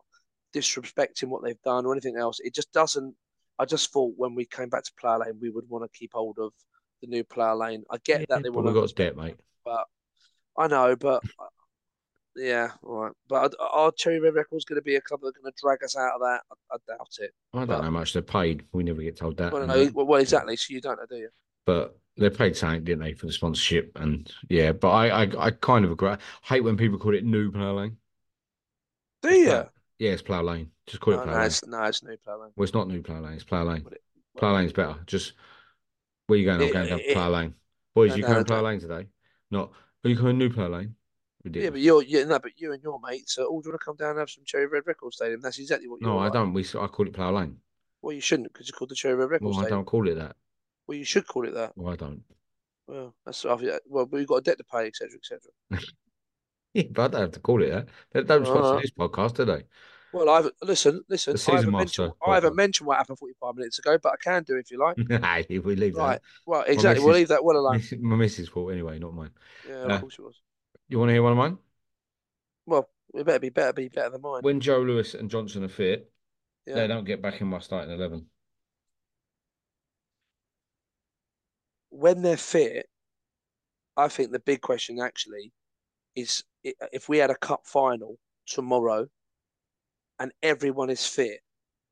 disrespecting what they've done or anything else. It just doesn't. I just thought when we came back to Plough Lane, we would want to keep hold of the new Plough Lane. I get Yeah, that they but want we've to got spend, debt, mate. but I know, but uh, yeah, all right. But are Cherry Red Records going to be a club that's going to drag us out of that? I, I doubt it. I don't but, know how much they're paid. We never get told that. Well, And no, that. well, well, exactly. So you don't know, do you? But they paid something, didn't they, for the sponsorship? And yeah, but I, I, I kind of agree. I hate when people call it New Plough Lane. Do It's you? Plough, yeah, it's Plough Lane. Just call it No, Plough no, Lane. it's no, it's new Plough Lane. Well, it's not New Plough Lane. It's Plough Lane. What it, what Plough it Lane's is. better. Just where are you going? I'm It, going down it, Plough it, Lane. Boys, no, you no, going no, Plough don't. Lane today? Not. Are you going New Plough Lane? Yeah, but Ridiculous. you're, yeah, no, but you and your mates are all going to come down and have some Cherry Red Records Stadium. That's exactly what No, you're I like. don't. We I call it Plough Lane. Well, you shouldn't because it's called the Cherry Red Records Well, I Stadium. don't call it that. Well, you should call it that. Well, I don't. Well, that's well, we've got a debt to pay, et cetera, et cetera. Yeah, but I don't have to call it that. They don't sponsor Uh, this podcast, do they? well, I've listen, listen. The I Season haven't Master mentioned, I haven't podcast. mentioned what happened forty-five minutes ago, but I can do if you like. Hey, if we leave Right. that. Well, My exactly. We'll missus, leave that well alone. miss- my missus' fault anyway, not mine. Yeah, of Uh, course it was. you want to hear one of mine? Well, it better be better be better than mine. When Joe Lewis and Johnson are fit, Yeah. they don't get back in my starting eleven. When they're fit, I think the big question actually is if we had a cup final tomorrow and everyone is fit,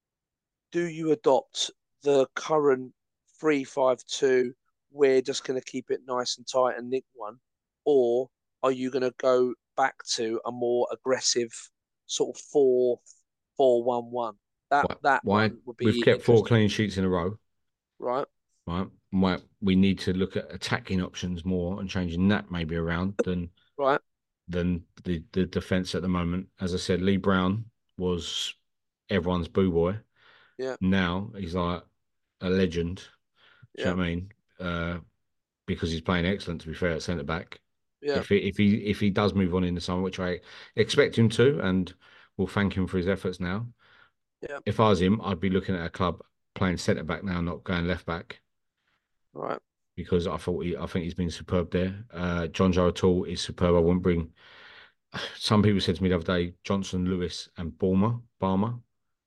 do you adopt the current three five two? We're just going to keep it nice and tight and nick one, or are you going to go back to a more aggressive sort of four four one one? That Why? that Why? one would We've be kept four interesting, clean sheets in a row, right? right? Why? We need to look at attacking options more and changing that maybe around than Right. than the the defense at the moment. As I said, Lee Brown was everyone's boo boy. Yeah. Now he's like a legend. Do you Yeah. know what I mean? Uh, because he's playing excellent, to be fair, at centre back. Yeah. If he if he if he does move on in the summer, which I expect him to, and we'll thank him for his efforts now. Yeah. If I was him, I'd be looking at a club playing centre back now, not going left back, Right. because I thought he, I think he's been superb there. Uh, John Joe O'Toole is superb. I wouldn't bring. Some people said to me the other day, Johnson, Lewis, and Balmer, Balmer.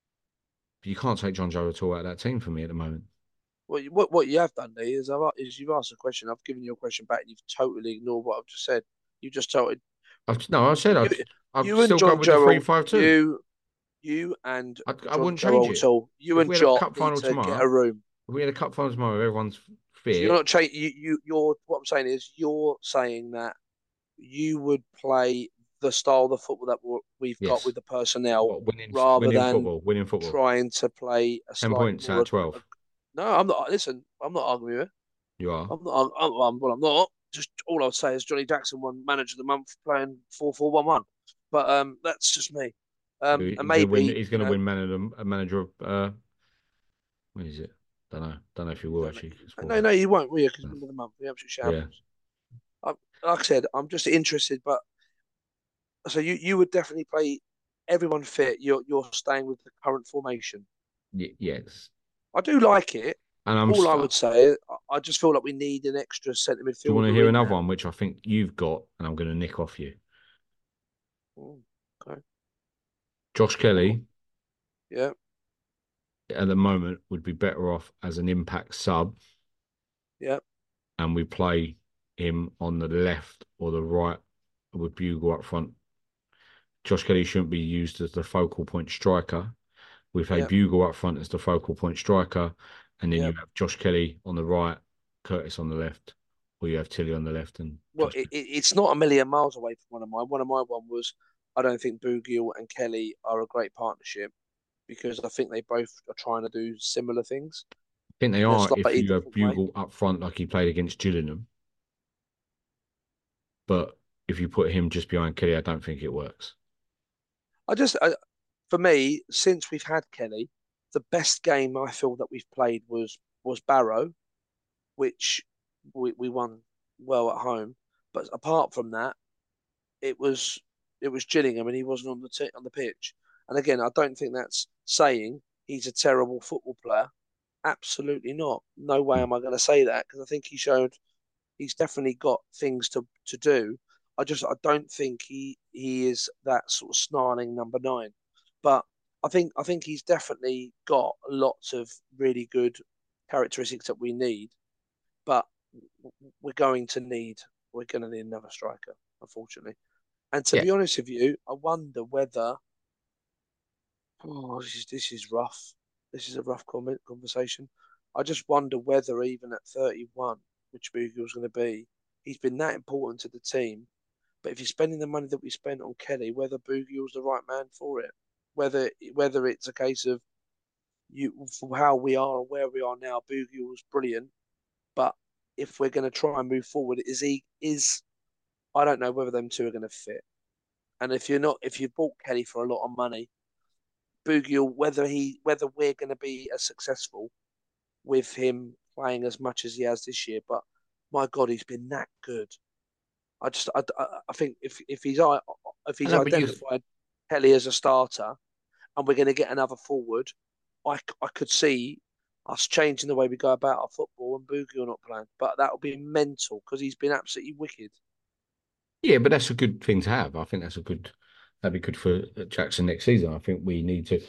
But you can't take John Joe O'Toole out of that team for me at the moment. What you, what what you have done, Lee, is I've, is you've asked a question. I've given you a question back, and you've totally ignored what I've just said. You just told I've, no, I said I'd, you, I'd you and still go John with the three Joel, five two. you you and I, I John wouldn't change Joel it. Tool, you If and we had a Jot cup need final to get tomorrow, a room. if we had a cup final tomorrow, everyone's So you're fit. not cha- you you you're what I'm saying is you're saying that you would play the style of the football that we're- we've got Yes. with the personnel What, winning, rather winning than football, winning football. trying to play a Ten slightly points out more. of twelve. ag- No, I'm not. Listen, I'm not arguing with it. You are. I'm not. I'm, I'm, well, I'm not. Just all I'll say is Johnny Jackson won Manager of the Month playing four four one one. But um, that's just me. Um, He's and gonna win. maybe He's you gonna know, win man of the, a manager of. Uh, what is it? Don't know. Don't know if he will actually. no, no, you won't, will you? Because Man of the Month, the absolute Yeah. shambles. I, like I said, I'm just interested. But so you you would definitely play everyone fit. You're you're staying with the current formation. Y- yes. I do like it. And I'm. All I St- would say, I- I just feel like we need an extra centre Do you want to midfielder hear in another there. one, which I think you've got, and I'm going to nick off you? Mm, okay. Josh Kelly Yeah. at the moment would be better off as an impact sub, Yeah. and we play him on the left or the right with Bugle up front. Josh Kelly shouldn't be used as the focal point striker. We've had Yeah. Bugle up front as the focal point striker, and then Yeah. you have Josh Kelly on the right, Curtis on the left, or you have Tilly on the left. And Well, Josh... it, it, it's not a million miles away from one of mine. One of my one was I don't think Bougiel and Kelly are a great partnership because I think they both are trying to do similar things I think they in a are if slightly you have different way. Bugle up front like he played against Gillingham. But if you put him just behind Kelly, I don't think it works. I just, I, for me, since we've had Kelly, the best game I feel that we've played was was Barrow, which we, we won well at home. But apart from that, it was it was Gillingham and he wasn't on the t- on the pitch. And again, I don't think that's saying he's a terrible football player. Absolutely not. No way am I going to say that because I think he showed he's definitely got things to, to do. I just I don't think he he is that sort of snarling number nine. But I think I think he's definitely got lots of really good characteristics that we need, but we're going to need we're going to need another striker, unfortunately. And to Yeah. be honest with you, I wonder whether oh, this is this is rough. This is a rough comment conversation. I just wonder whether even at thirty-one, which Bugill's going to be, he's been that important to the team. But if you're spending the money that we spent on Kelly, whether Bugill's the right man for it, whether whether it's a case of you for how we are and where we are now, Bugill's brilliant. But if we're going to try and move forward, is he is I don't know whether them two are going to fit. And if you're not, if you bought Kelly for a lot of money, Bugiel, whether he whether we're going to be as successful with him playing as much as he has this year, but my God, he's been that good. I just, I, I think if if he's if he's know, but you- identified Kelly as a starter, and we're going to get another forward, I, I could see us changing the way we go about our football and Bugiel not playing. But that would be mental because he's been absolutely wicked. Yeah, but that's a good thing to have. I think that's a good, that'd be good for Jackson next season. I think we need to,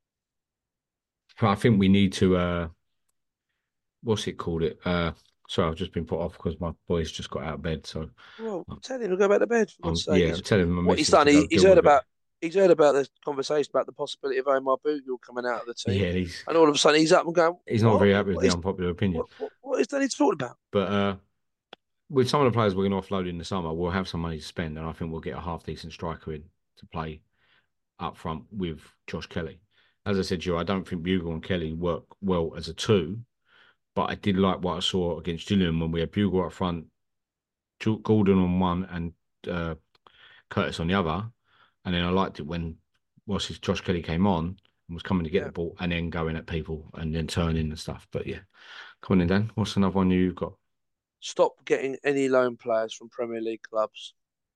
I think we need to, uh, what's it called? It. Uh, sorry, I've just been put off because my boys just got out of bed. So, Well, um, tell him to go back to bed. For um, God's sake. yeah, I'm telling my What he's missus done, to go he, he's deal heard with it. about he's heard about this conversation about the possibility of Omar Bugiel coming out of the team, Yeah, he's and all of a sudden he's up and going. he's not what? very happy with What the is, unpopular opinion. what, what, what is Danny talking about? But uh, with some of the players we're going to offload in the summer, we'll have some money to spend, and I think we'll get a half decent striker in to play up front with Josh Kelly. As I said to you, I don't think Bugle and Kelly work well as a two, but I did like what I saw against Gillingham when we had Bugle up front, Gordon on one, and uh, Curtis on the other. And then I liked it when what's his Josh Kelly came on and was coming to get Yeah. the ball and then going at people and then turning and stuff. But yeah, come on in, Dan. What's another one you've got? Stop getting any loan players from Premier League clubs.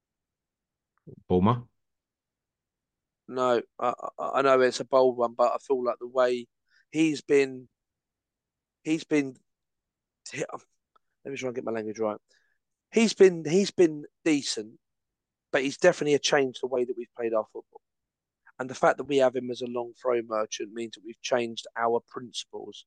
Bulmer? No, I, I know it's a bold one, but I feel like the way he's been, he's been. Let me try and get my language right. He's been he's been decent, but he's definitely a change the way that we've played our football. And the fact that we have him as a long throw merchant means that we've changed our principles.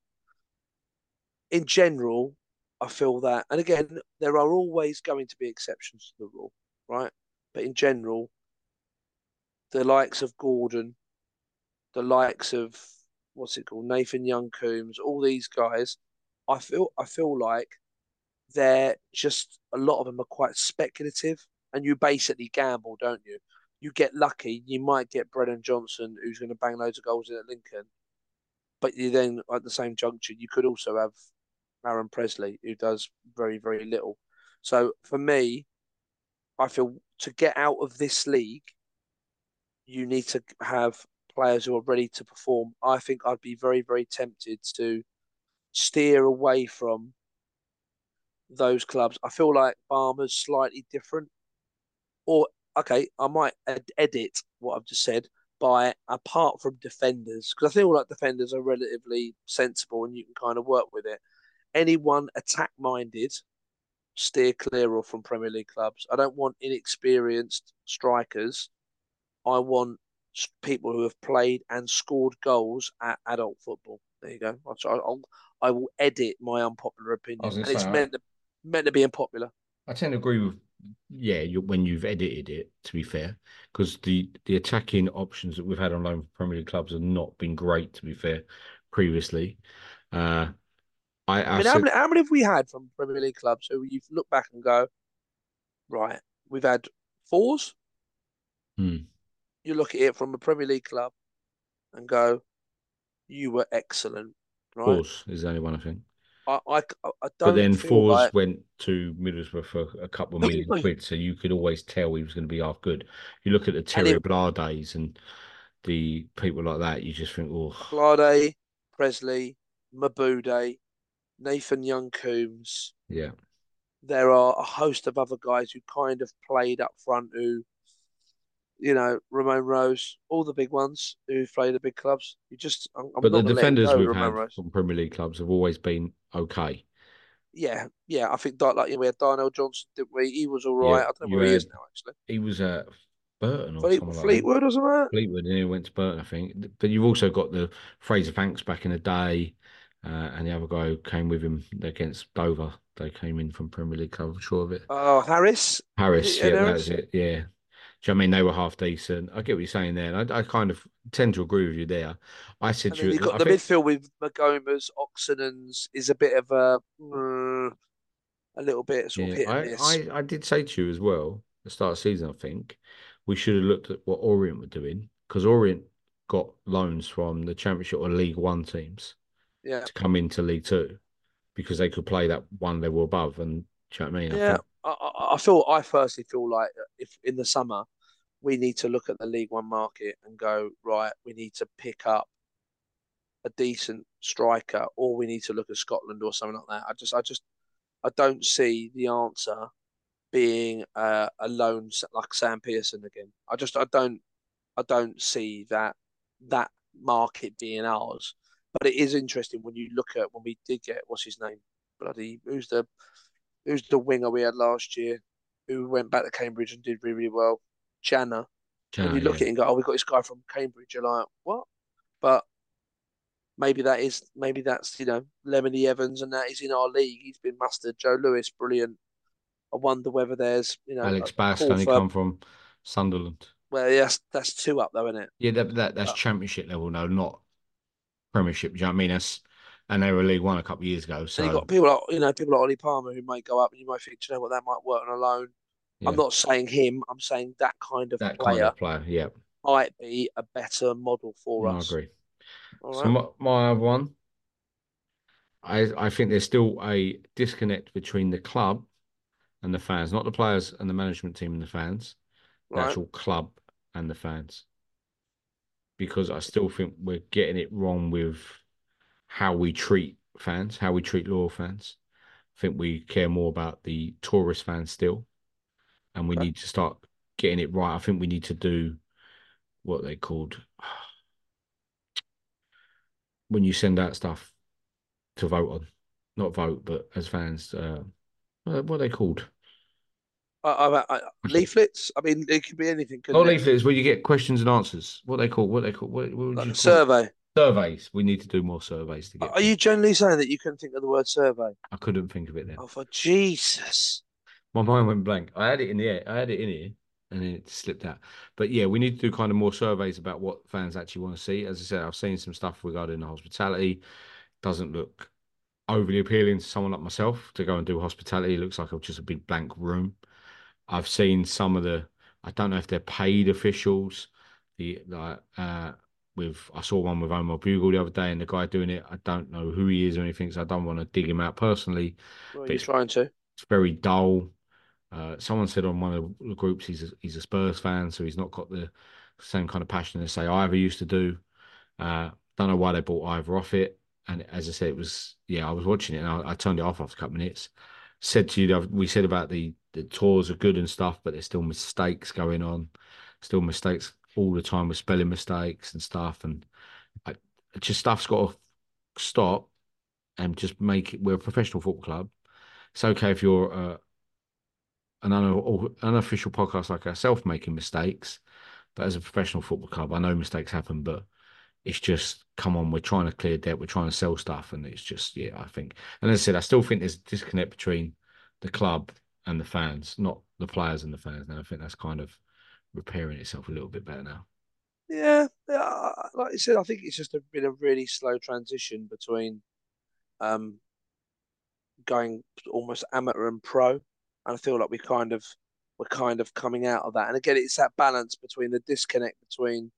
In general, I feel that, and again, there are always going to be exceptions to the rule, right? But in general, the likes of Gordon, the likes of what's it called, Nathan Young Coombs, all these guys, I feel I feel like they're just a lot of them are quite speculative, and you basically gamble, don't you? You get lucky, you might get Brennan Johnson, who's going to bang loads of goals in at Lincoln, but you then at the same juncture you could also have Aaron Presley, who does very very little. So for me, I feel to get out of this league, you need to have players who are ready to perform. I think I'd be very, very tempted to steer away from those clubs. I feel like Barmer's slightly different. Or, okay, I might ed- edit what I've just said by apart from defenders, because I feel like defenders are relatively sensible and you can kind of work with it. Anyone attack minded, steer clear of from Premier League clubs. I don't want inexperienced strikers. I want people who have played and scored goals at adult football. There you go. I'll, I'll, I will edit my unpopular opinion, and it's say, meant to, meant to be unpopular. I tend to agree with, yeah, you, when you've edited it, to be fair, because the, the attacking options that we've had on loan for Premier League clubs have not been great, to be fair, previously. Uh, I, I, I mean, said, how many, how many have we had from Premier League clubs who you've looked back and go, right, we've had fours? hmm. You look at it from a Premier League club and go, you were excellent, right? Fours is the only one, I think. I, I, I don't But then feel Fours like... went to Middlesbrough for a couple of million quid, so you could always tell he was going to be half good. You look at the Terry it, Blah days and the people like that, you just think, oh. Blade, Presley, Mabude, Nathan Young Coombs. Yeah. There are a host of other guys who kind of played up front who, you know, Ramon Rose, all the big ones who played at big clubs. You just, I'm, I'm But the not going to let him defenders go, we've Ramon had Rose. from Premier League clubs have always been okay. Yeah, yeah. I think like, like we had Darnell Johnson, didn't we? He was all Yeah, right. I don't know you where he had- is now, actually. He was at Burton or Fleet, someone like that. Fleetwood or something. Fleetwood, and he went to Burton, I think. But you've also got the Fraser Banks back in the day, uh, and the other guy who came with him against Dover. They came in from Premier League, I'm sure of it. Oh, Harris. Is Harris, it Ed yeah, that was Harris? it. Yeah. Do you know what I mean? They were half decent. I get what you're saying there. And I, I kind of tend to agree with you there. I said And to then you've you, got I the think, midfield with Magomas, Oxenens is a bit of a mm, a little bit sort of yeah, hit and I, miss. I, I did say to you as well, at the start of the season, I think, we should have looked at what Orient were doing because Orient got loans from the Championship or League One teams Yeah, to come into League Two because they could play that one level above. And do you know what I mean? I yeah. think, I, I I feel I firstly feel like if in the summer we need to look at the League One market and go right, we need to pick up a decent striker, or we need to look at Scotland or something like that. I just, I just, I don't see the answer being uh, a loan like Sam Pearson again. I just, I don't, I don't see that that market being ours. But it is interesting when you look at when we did get what's his name, bloody who's the who's the winger we had last year, who went back to Cambridge and did really, really well, Jana. And Chano, you look yeah, at it and go, oh, we got this guy from Cambridge. You're like, what? But maybe that is maybe that's you know Lemony Evans and that is in our league. He's been mustard. Joe Lewis, brilliant. I wonder whether there's you know a, Alex a Bast call only for come from Sunderland. well, yes, that's two up though, isn't it? Yeah, that, that that's But, Championship level, no, not Premiership. Do you know what I mean? That's, and they were League One a couple of years ago. and you So, got people like you know people like Ollie Palmer who might go up, and you might think, "Do you know what, that might work on a loan." I'm yeah, not saying him. I'm saying that kind of that kind player of player. Yeah, might be a better model for no, I us. agree. All So, right, my, my other one, I, I think there's still a disconnect between the club and the fans, not the players and the management team and the fans, the right, actual club and the fans. Because I still think we're getting it wrong with how we treat fans, how we treat loyal fans. I think we care more about the tourist fans still, and we okay. need to start getting it right. I think we need to do what they called when you send out stuff to vote on, not vote, but as fans, uh, what are they called? I, I, I, leaflets. I mean, it could be anything, Oh, couldn't it? leaflets where you get questions and answers. What they call? What they call? What, what would Like you a call it? survey. Surveys. We need to do more surveys to get Are you people. generally saying that you couldn't think of the word survey? I couldn't think of it then. Oh, for Jesus! My mind went blank. I had it in the air. I had it in here, and then it slipped out. But yeah, we need to do kind of more surveys about what fans actually want to see. As I said, I've seen some stuff regarding the hospitality. Doesn't look overly appealing to someone like myself to go and do hospitality. It looks like just a big blank room. I've seen some of the. I don't know if they're paid officials. The like uh, with I saw one with Omar Bugle the other day, and the guy doing it. I don't know who he is or anything, so I don't want to dig him out personally. What are But you it's trying to? it's very dull. Uh, someone said on one of the groups he's a, he's a Spurs fan, so he's not got the same kind of passion as say Ivor used to do. Uh, don't know why they bought Ivor off it. And as I said, it was yeah, I was watching it and I, I turned it off after a couple of minutes. Said to you, we said about the the tours are good and stuff, but there's still mistakes going on, still mistakes all the time with spelling mistakes and stuff, and I, just stuff's got to stop and just make it. We're a professional football club. It's okay if you're uh, an un- unofficial podcast like ourselves making mistakes, but as a professional football club, I know mistakes happen, but it's just come on, we're trying to clear debt, we're trying to sell stuff, and it's just yeah, I think. And as I said, I still think there's a disconnect between the club and the fans, not the players and the fans. Now I think that's kind of repairing itself a little bit better now. Yeah, yeah. Like I said, I think it's just a, been a really slow transition between um going almost amateur and pro, and I feel like we kind of we're kind of coming out of that. And again, it's that balance between the disconnect between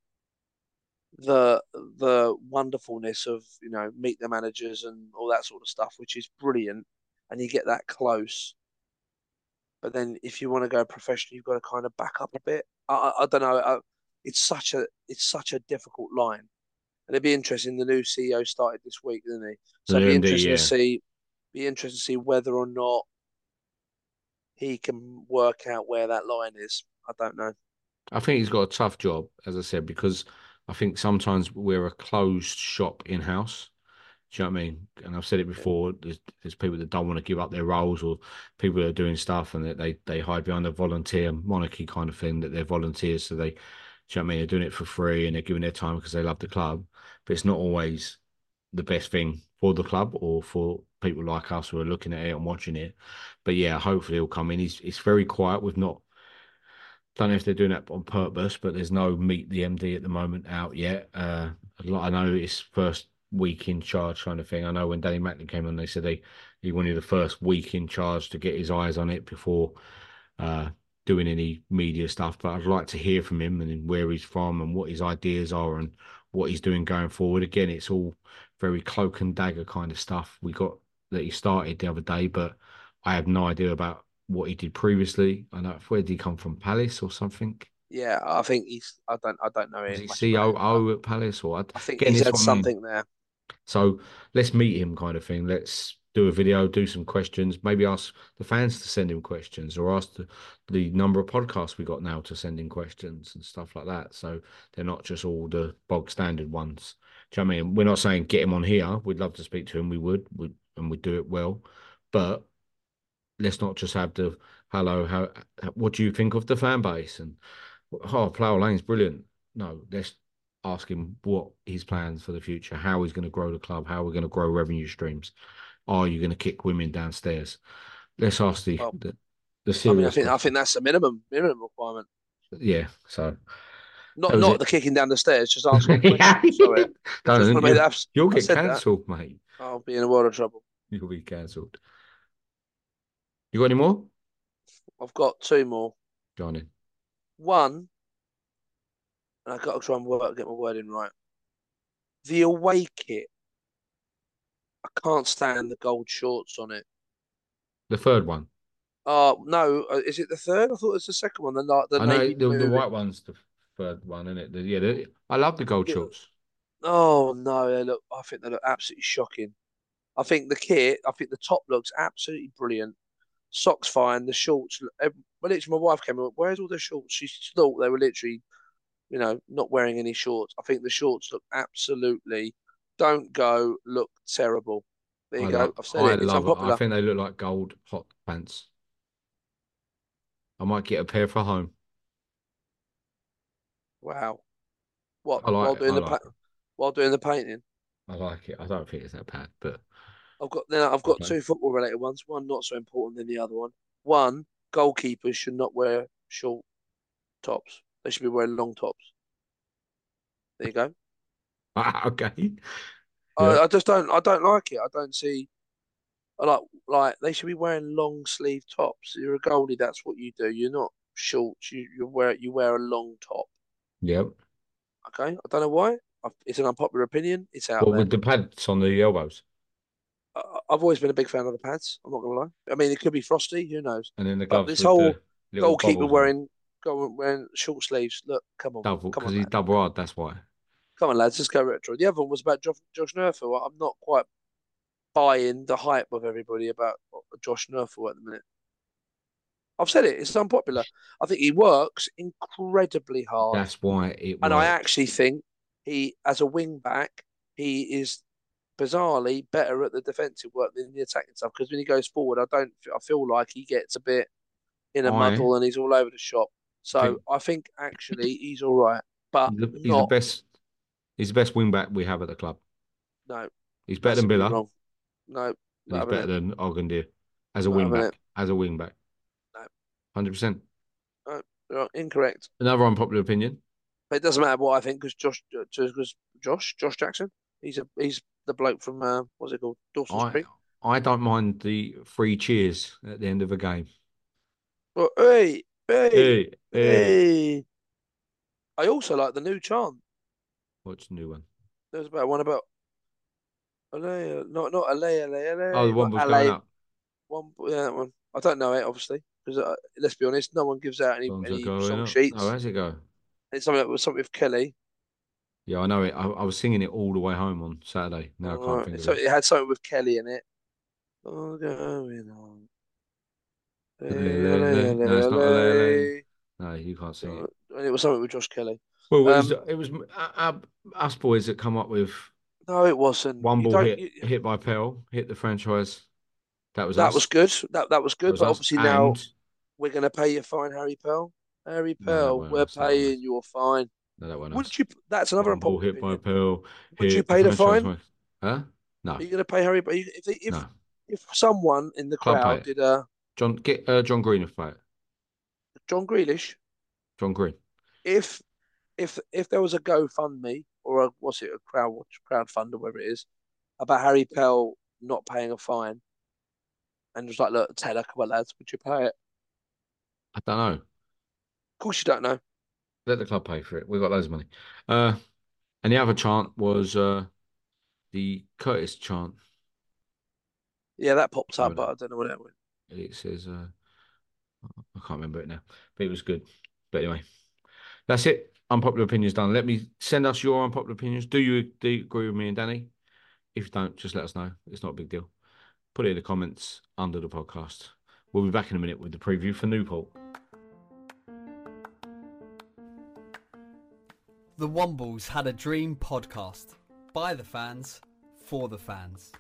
the the wonderfulness of you know meet the managers and all that sort of stuff, which is brilliant, and you get that close. But then if you want to go professional, you've got to kind of back up a bit. I I, I don't know. I, it's such a it's such a difficult line, and it'd be interesting. The new C E O started this week, didn't he? So it'd be Lundy, interesting to yeah. see be interesting to see whether or not he can work out where that line is. I don't know. I think he's got a tough job, as I said, because I think sometimes we're a closed shop in house. Do you know what I mean? And I've said it before. There's, there's people that don't want to give up their roles, or people that are doing stuff and that they they hide behind the volunteer monarchy kind of thing. That they're volunteers, so they, do you know what I mean? They're doing it for free and they're giving their time because they love the club. But it's not always the best thing for the club or for people like us who are looking at it and watching it. But yeah, hopefully he'll come in. He's it's very quiet. We've not don't know if they're doing that on purpose, but there's no meet the M D at the moment out yet. Uh, I know it's first week in charge kind of thing. I know when Danny Macklin came on, they said they he wanted the first week in charge to get his eyes on it before uh, doing any media stuff. But I'd like to hear from him and where he's from and what his ideas are and what he's doing going forward. Again, it's all very cloak and dagger kind of stuff we got that he started the other day, but I have no idea about what he did previously. I know where did he come from, Palace or something? Yeah, I think he's. I don't. I don't know Was him he much C about O him, but O at Palace or I think again? he's This had one, I mean. something there. So let's meet him, kind of thing. Let's do a video, do some questions. Maybe ask the fans to send him questions, or ask the, the number of podcasts we got now to send in questions and stuff like that. So they're not just all the bog standard ones. Do you know what I mean? We're not saying get him on here. We'd love to speak to him. We would, we and we'd do it well, but let's not just have the hello. How? What do you think of the fan base? And oh, Plough Lane's brilliant. No, let's ask him what his plans for the future, how he's going to grow the club, how we're going to grow revenue streams. Are you going to kick women downstairs? Let's ask the Well, the, the I mean, I serious think I questions. think that's the minimum minimum requirement. Yeah, so that Not was not it. the kicking down the stairs, just answering the question. Sorry, I just Don't, want to make you'll, that. you'll I get said that. cancelled, mate. I'll be in a world of trouble. You'll be cancelled. You got any more? I've got two more. Johnny. One, and I've got to try and work get my wording right. The away kit. I can't stand the gold shorts on it. The third one. Oh no, uh, is it the third? I thought it was the second one. The like the I know navy the, the blue. white one's the third one, isn't it? The, yeah, the, I love the gold Yeah. shorts. Oh no, they look. I think they look absolutely shocking. I think the kit. I think the top looks absolutely brilliant. Socks fine. The shorts. Well, literally, my wife came in. Where's all the shorts? She thought they were literally, you know, not wearing any shorts. I think the shorts look absolutely. Don't go. Look terrible. There you I go. love, I've said I it. It's love it. I unpopular. think they look like gold hot pants. I might get a pair for home. Wow. What I like while it. I doing the like pa- it. while doing the painting? I like it. I don't think it's that bad, but I've got then I've got okay. two football related ones. One not so important than the other one. One, goalkeepers should not wear short tops. They should be wearing long tops. There you go. Okay. I, Yeah. I just don't I don't like it. I don't see I like like they should be wearing long sleeve tops. You're a goalie, that's what you do. You're not shorts. You you wear you wear a long top. Yep. Okay. I don't know why. I've, it's an unpopular opinion. It's out Well, there. with the pads on the elbows, I, I've always been a big fan of the pads. I'm not gonna lie. I mean, it could be frosty. Who knows? and then the But gloves this with whole the little goalkeeper bobbles on. wearing go wearing short sleeves. Look, come on, Double, come because on, he's lad. double hard. That's why. Come on, lads. Let's go retro. The other one was about Josh, Josh Nerfel. I'm not quite buying the hype of everybody about Josh Nerfel at the minute. I've said it. It's unpopular. I think he works incredibly hard, That's why it and I works. actually think he, as a wing back, he is bizarrely better at the defensive work than the attacking stuff. Because when he goes forward, I don't. I feel like he gets a bit in a I muddle and he's all over the shop. So think I think actually he's all right, but he's the, he's the not. best. He's the best wing back we have at the club. No, He's better than massively Billa, wrong. No, and not he's having better it. than Ogundir as a Not wing having back. it. As a wing back, No, hundred percent. no, you're incorrect. Another unpopular opinion. But it doesn't matter what I think because Josh, because Josh, Josh Jackson, he's a he's the bloke from uh, what's it called, Dawson's I Creek. I don't mind the free cheers at the end of a game. But hey, hey, Hey, hey. hey! I also like the new chant. What's the new one? There's about one about Alea, not not Alea, Alea, Alea, Oh, the one but was going Alea. up. One, yeah, that one. I don't know it obviously because uh, let's be honest, no one gives out any Songs are any going song up. sheets. Oh, how's it go? It's something that was something with Kelly. Yeah, I know it. I, I was singing it all the way home on Saturday. Now I can't Uh, think of so it. it had something with Kelly in it. Oh, going on. Le, le, le. No, it's not a le, le. No, you can't sing it. And it was something with Josh Kelly. Well, it was, Um, it was uh, uh, us boys that come up with No, it wasn't. One You ball don't. hit You, hit by Pell, hit the franchise. That was that was us. good. That that was That good. was But us. obviously now And we're going to pay your fine, Harry Pell. Harry no, that Pell, weren't we're us. That weren't us. paying your fine. No, that weren't us. Would you? That's another One ball important hit by opinion. Pell, Would you hit the pay the franchise. fine? Huh? No, Are you going to pay Harry? If if if, no. if someone in the Club pay crowd it. did a John, get uh, John Green to play it. John Grealish, John Green. if if if there was a GoFundMe or a what's it a crowd crowdfund or whatever it is about Harry Pell not paying a fine and just like look tenner, come on lads, would you pay it? I don't know. Of course you don't know. Let the club pay for it. We've got loads of money. Uh, and the other chant was uh, the Curtis chant. Yeah, that pops up, Remember but I don't know what that was. that? It says, uh, I can't remember it now, but it was good. But anyway, that's it. Unpopular opinions done. Let me send us your unpopular opinions. Do you, do you agree with me and Danny? If you don't, just let us know. It's not a big deal. Put it in the comments under the podcast. We'll be back in a minute with the preview for Newport. The Wombles Had a Dream podcast. By the fans, for the fans.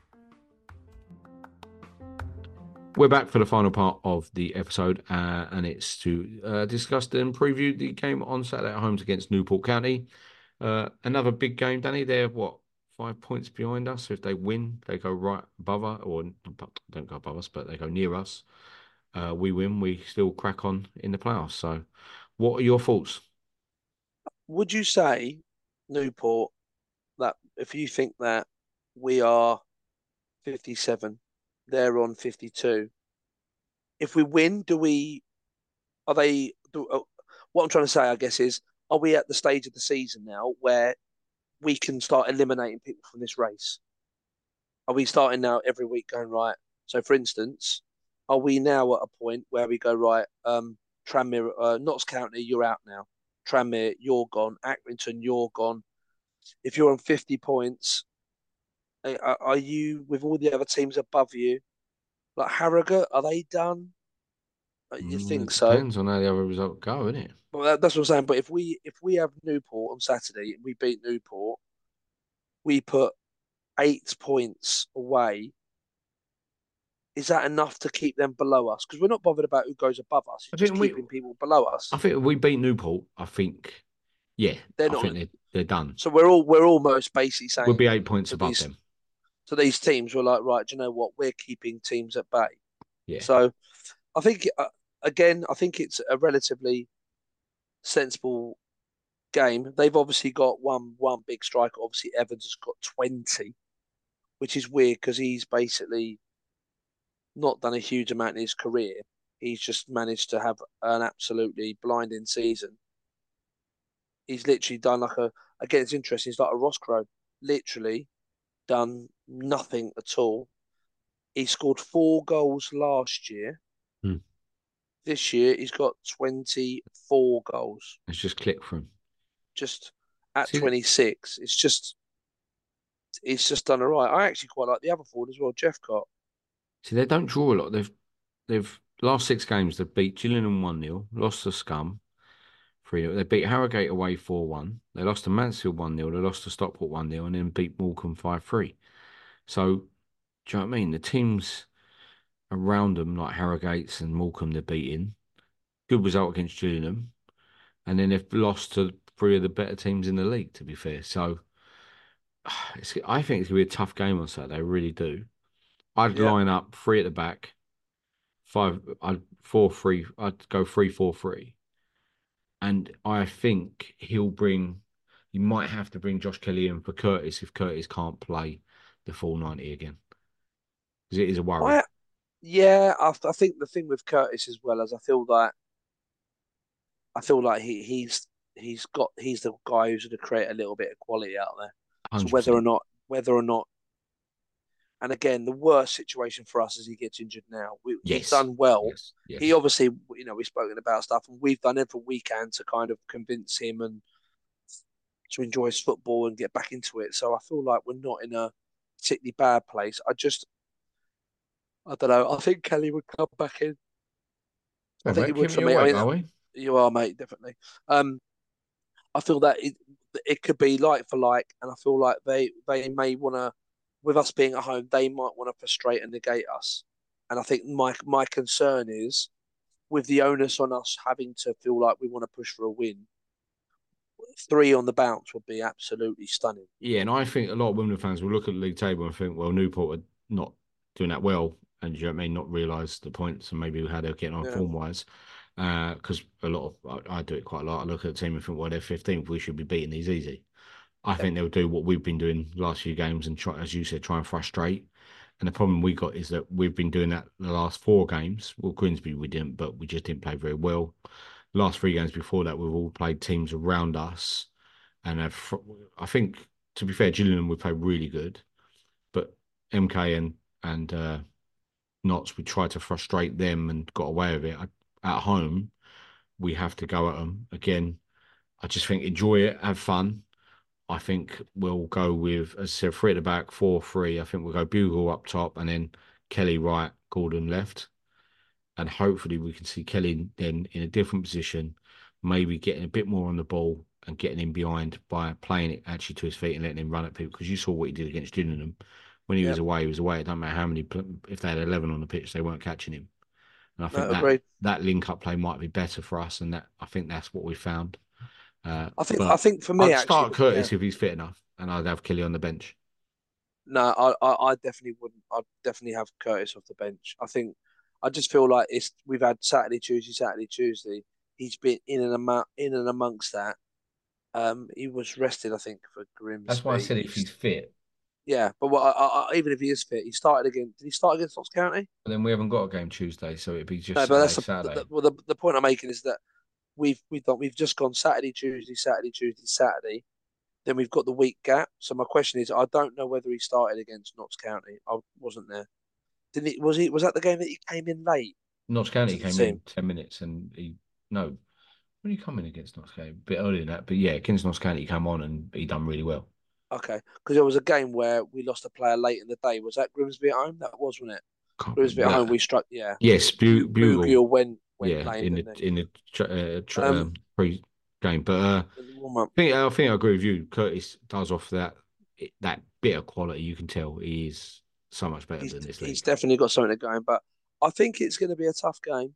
We're back for the final part of the episode, uh, and it's to uh, discuss and preview the game on Saturday at home against Newport County. Uh, another big game, Danny. They're what, five points behind us. So if they win, they go right above us, or don't go above us, but they go near us. Uh, we win, we still crack on in the playoffs. So, what are your thoughts? Would you say, Newport, that if you think that we are fifty-seven, they're on fifty-two, if we win, do we, are they, do, uh, what I'm trying to say, I guess, is, are we at the stage of the season now where we can start eliminating people from this race? Are we starting now every week going, right? So, for instance, are we now at a point where we go, right, um, Tranmere, uh, Notts County, you're out now. Tranmere, you're gone. Accrington, you're gone. If you're on fifty points, are, are you with all the other teams above you? Like Harrogate, are they done? You Mm, think it so? depends on how the other result go, isn't it? Well, that, that's what I'm saying. But if we if we have Newport on Saturday and we beat Newport, we put eight points away. Is that enough to keep them below us? Because we're not bothered about who goes above us. I It's just think we, keeping people below us. I think if we beat Newport, I think, yeah, They're I not. think they're, they're done. So we're all we're almost basically saying We'll be eight points to above these them. to these teams, we're like, right, do you know what? We're keeping teams at bay. Yeah. So I think uh, again, I think it's a relatively sensible game. They've obviously got one one big striker. Obviously, Evans has got twenty, which is weird because he's basically not done a huge amount in his career. He's just managed to have an absolutely blinding season. He's literally done like a again. It's interesting. He's like a Ross Crow, literally done nothing at all. He scored four goals last year. Hmm. This year he's got twenty-four goals. It's just click for him. Just at See, twenty-six, it's just it's just done all right. I actually quite like the other forward as well, Jeffcott. see, they don't draw a lot. They've they've last six games they've beat Gillingham one nil, lost to Scum three nil. They beat Harrogate away four one. They lost to Mansfield one nil. They lost to Stockport one nil, and then beat Morecambe five three. So, do you know what I mean? The teams around them, like Harrogates and Morecambe, they're beating. Good result against Gillingham. And then they've lost to three of the better teams in the league, to be fair. So, it's, I think it's going to be a tough game on Saturday. I really do. I'd Yeah, line up three at the back, five, I'd four, three, I'd go three, four, three. And I think he'll bring, you might have to bring Josh Kelly in for Curtis if Curtis can't play the full ninety again. Because it is a worry. I yeah. I, I think the thing with Curtis as well as I feel that I feel like he he's he's got he's the guy who's going to create a little bit of quality out there. So whether or one hundred percent. not whether or not, and again, the worst situation for us is he gets injured now. We, Yes. He's done well. Yes. Yes. He obviously, you know, we've spoken about stuff, and we've done every we can to kind of convince him and to enjoy his football and get back into it. So I feel like we're not in a particularly bad place. I just, I don't know. I think Kelly would come back in. I Well, think mate, he would keep for me me. I awake, mean, are we? you are, mate, definitely. Um, I feel that it, it could be like for like, and I feel like they they may want to, with us being at home, they might want to frustrate and negate us. And I think my my concern is with the onus on us having to feel like we want to push for a win. Three on the bounce would be absolutely stunning. Yeah, and I think a lot of Wimbledon fans will look at the league table and think, well, Newport are not doing that well, and you know what I mean, not realise the points and maybe how they're getting on Yeah. form wise. Because uh, a lot of I, I do it quite a lot. I look at the team and think, well, they're fifteenth. We should be beating these easy. I think they'll do what we've been doing last few games and try, as you said, try and frustrate. And the problem we got is that we've been doing that the last four games. Well, Grimsby we didn't, but we just didn't play very well. Last three games before that, we've all played teams around us, and have, I think, to be fair, Gillingham we played really good, but M K and and uh, Notts we tried to frustrate them and got away with it. At home, we have to go at them again. I just think enjoy it, have fun. I think we'll go with, as I said, three at the back, four, three. I think we'll go Bugle up top and then Kelly right, Gordon left. And hopefully we can see Kelly then in a different position, maybe getting a bit more on the ball and getting him behind by playing it actually to his feet and letting him run at people. Because you saw what he did against Gillingham. When he Yep. was away, he was away. It doesn't matter how many, if they had eleven on the pitch, they weren't catching him. And I think No, that, agreed. that link-up play might be better for us. And that I think that's what we found. Uh, I think but I think for me I'd start actually, Curtis yeah. if he's fit enough, and I'd have Kelly on the bench. No, I, I, I definitely wouldn't. I'd definitely have Curtis off the bench. I think I just feel like it's we've had Saturday, Tuesday, Saturday, Tuesday. He's been in and among, in and amongst that. Um, he was rested, I think, for Grimsby. That's why I said if he's fit. Yeah, but what, I, I, even if he is fit, he started again. Did he start against Notts County? But then we haven't got a game Tuesday, so it'd be just No, Saturday, but that's the, Saturday. the, well, the, the point I'm making is that we've we've done, we've just gone Saturday, Tuesday, Saturday, Tuesday, Saturday. Then we've got the week gap. So my question is, I don't know whether he started against Notts County. I wasn't there. Didn't he? Was he? Was that the game that he came in late? Notts County to the came team? in ten minutes, and he no. When did he come in against Notts County? A bit earlier than that, but yeah, against Notts County, he came on and he done really well. Okay, because there was a game where we lost a player late in the day. Was that Grimsby at home? That was, wasn't it? Can't Grimsby at remember home, that. we struck. Yeah. Yes, Bu- Bugle. Bugle went went Yeah, lame, in didn't the he? in the tr- uh, tr- Um, um, pre-game, but uh, in the warm-up. I think I think I agree with you. Curtis does offer that that bit of quality. You can tell he is so much better He's, than this he's league. definitely got something to going, but I think it's going to be a tough game.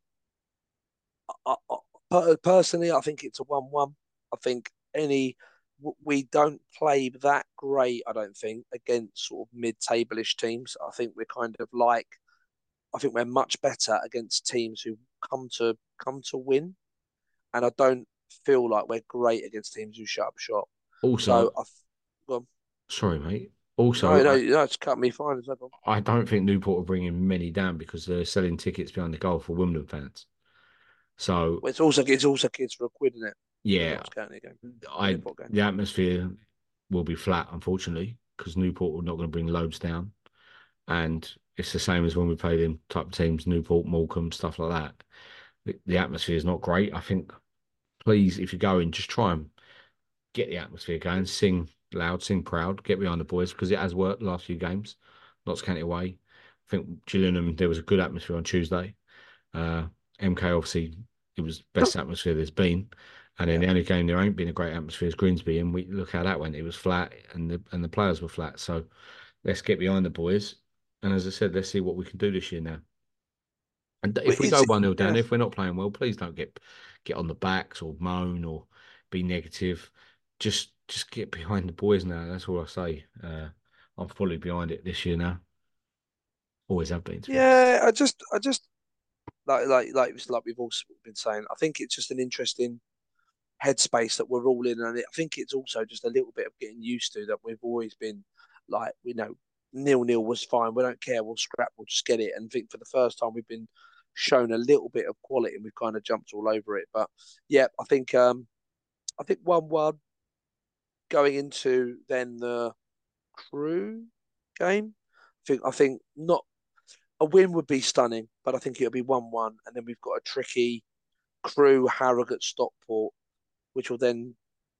I, I, per- personally, I think it's a one-one. I think any we don't play that great. I don't think against sort of mid-table-ish teams. I think we're kind of like. I think we're much better against teams who come to come to win, and I don't feel like we're great against teams who shut up shop. Also, So I, well, sorry, mate. Also, no, no, I, no, it's cut me fine. It's no problem. I don't think Newport are bringing many down because they're selling tickets behind the goal for Wimbledon fans. So Well, it's also it's also kids for a quid, isn't it? The yeah, Notts County game. I Newport game. the atmosphere will be flat, unfortunately, because Newport are not going to bring loads down, and it's the same as when we play them type of teams, Newport, Morecambe, stuff like that. The, the atmosphere is not great. I think, please, if you're going, just try and get the atmosphere going, sing loud, sing proud, get behind the boys because it has worked the last few games. Notts County away. I think Gillingham, there was a good atmosphere on Tuesday. Uh, M K, obviously, it was best atmosphere there's been. And then Yeah. the only game there ain't been a great atmosphere is Grimsby, and we look how that went. It was flat, and the and the players were flat. So let's get behind the boys. And as I said, let's see what we can do this year now. And if we go It's- one nil down, yeah. if we're not playing well, please don't get get on the backs or moan or be negative. Just just get behind the boys now. That's all I say. Uh, I'm fully behind it this year now. Always have been. to be honest. Yeah, I just, I just like, like, like, like we've also been saying. I think it's just an interesting headspace that we're all in, and I think it's also just a little bit of getting used to that. We've always been like, you know, nil nil was fine. We don't care. We'll scrap. We'll just get it. And I think for the first time we've been shown a little bit of quality, and we've kind of jumped all over it. But yeah, I think, um, I think one one going into then the Crew game. I think, I think not. A win would be stunning, but I think it'll be one one. And then we've got a tricky Crew, Harrogate, Stockport, which will then,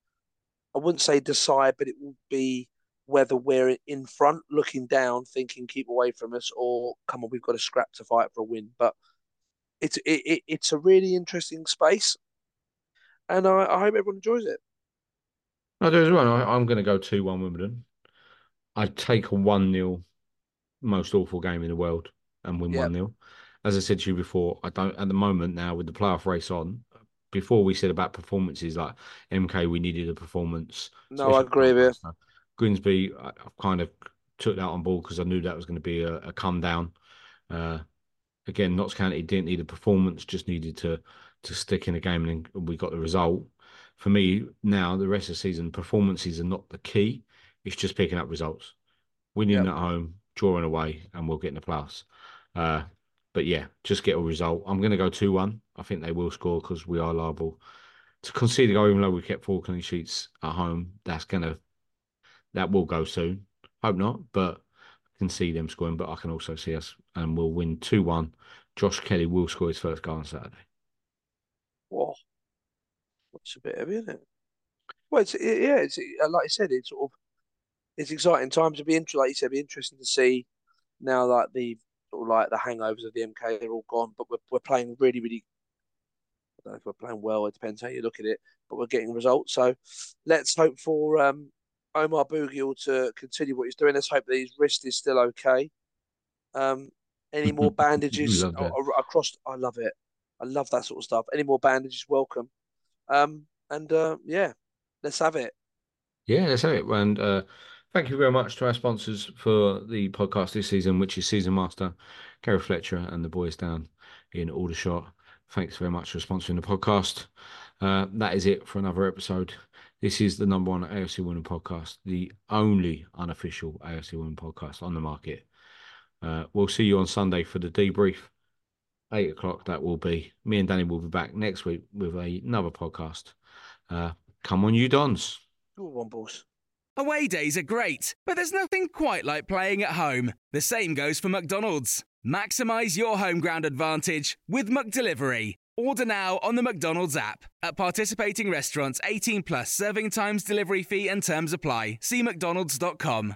I wouldn't say decide, but it will be whether we're in front, looking down, thinking keep away from us, or come on, we've got a scrap to fight for a win. But it's it, it it's a really interesting space, and I, I hope everyone enjoys it. I do as well. I, I'm going to go two one Wimbledon. I'd take a one nil most awful game in the world and win Yeah. one nil. As I said to you before, I don't at the moment now with the playoff race on. Before we said about performances like M K, we needed a performance. No, I agree with you. Grimsby, I I kind of took that on board because I knew that was going to be a, a come down. Uh, again, Notts County didn't need a performance, just needed to to stick in a game, and we got the result. For me, now the rest of the season, performances are not the key. It's just picking up results, winning Yep. at home, drawing away, and we'll get in the playoffs. Uh, but yeah, just get a result. I'm going to go two one. I think they will score because we are liable to concede a goal, even though we kept four clean sheets at home. That's going to, that will go soon. Hope not, but I can see them scoring, but I can also see us, and we'll win two one. Josh Kelly will score his first goal on Saturday. Whoa. It's a bit heavy, isn't it? Well, it's, it, yeah, it's like I said, it's sort of it's exciting times to be interesting. Like you said, it'd be interesting to see now like the sort of like the hangovers of the M K are all gone, but we're we're playing really, really. I don't know if we're playing well. It depends how you look at it, but we're getting results. So let's hope for um, Omar Bougiel to continue what he's doing. Let's hope that his wrist is still okay. Um, any more bandages Love that. across? I love it. I love that sort of stuff. Any more bandages? Welcome. Um, and uh, yeah, let's have it. Yeah, that's it. And uh, thank you very much to our sponsors for the podcast this season, which is Season Master, Gary Fletcher, and the boys down in Aldershot. Thanks very much for sponsoring the podcast. Uh, that is it for another episode. This is the number one A F C Women podcast, the only unofficial A F C Women podcast on the market. Uh, we'll see you on Sunday for the debrief. Eight o'clock, that will be. Me and Danny will be back next week with a, another podcast. Uh, come on, you Dons. Good one, boss. Away days are great, but there's nothing quite like playing at home. The same goes for McDonald's. Maximise your home ground advantage with McDelivery. Order now on the McDonald's app. At participating restaurants, eighteen plus, serving times, delivery fee and terms apply. See mcdonalds dot com.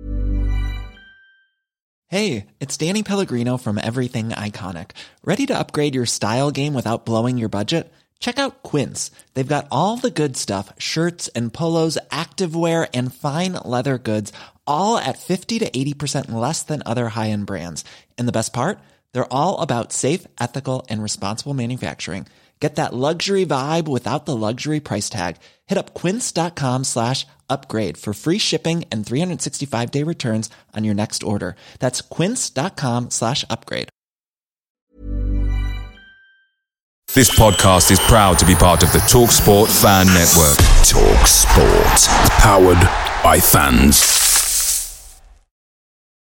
Hey, it's Danny Pellegrino from Everything Iconic. Ready to upgrade your style game without blowing your budget? Check out Quince. They've got all the good stuff, shirts and polos, activewear, and fine leather goods, all at fifty to eighty percent less than other high-end brands. And the best part? They're all about safe, ethical, and responsible manufacturing. Get that luxury vibe without the luxury price tag. Hit up quince.com slash upgrade for free shipping and three sixty-five day returns on your next order. That's quince.com slash upgrade. This podcast is proud to be part of the TalkSport Fan Network. TalkSport. Powered by fans.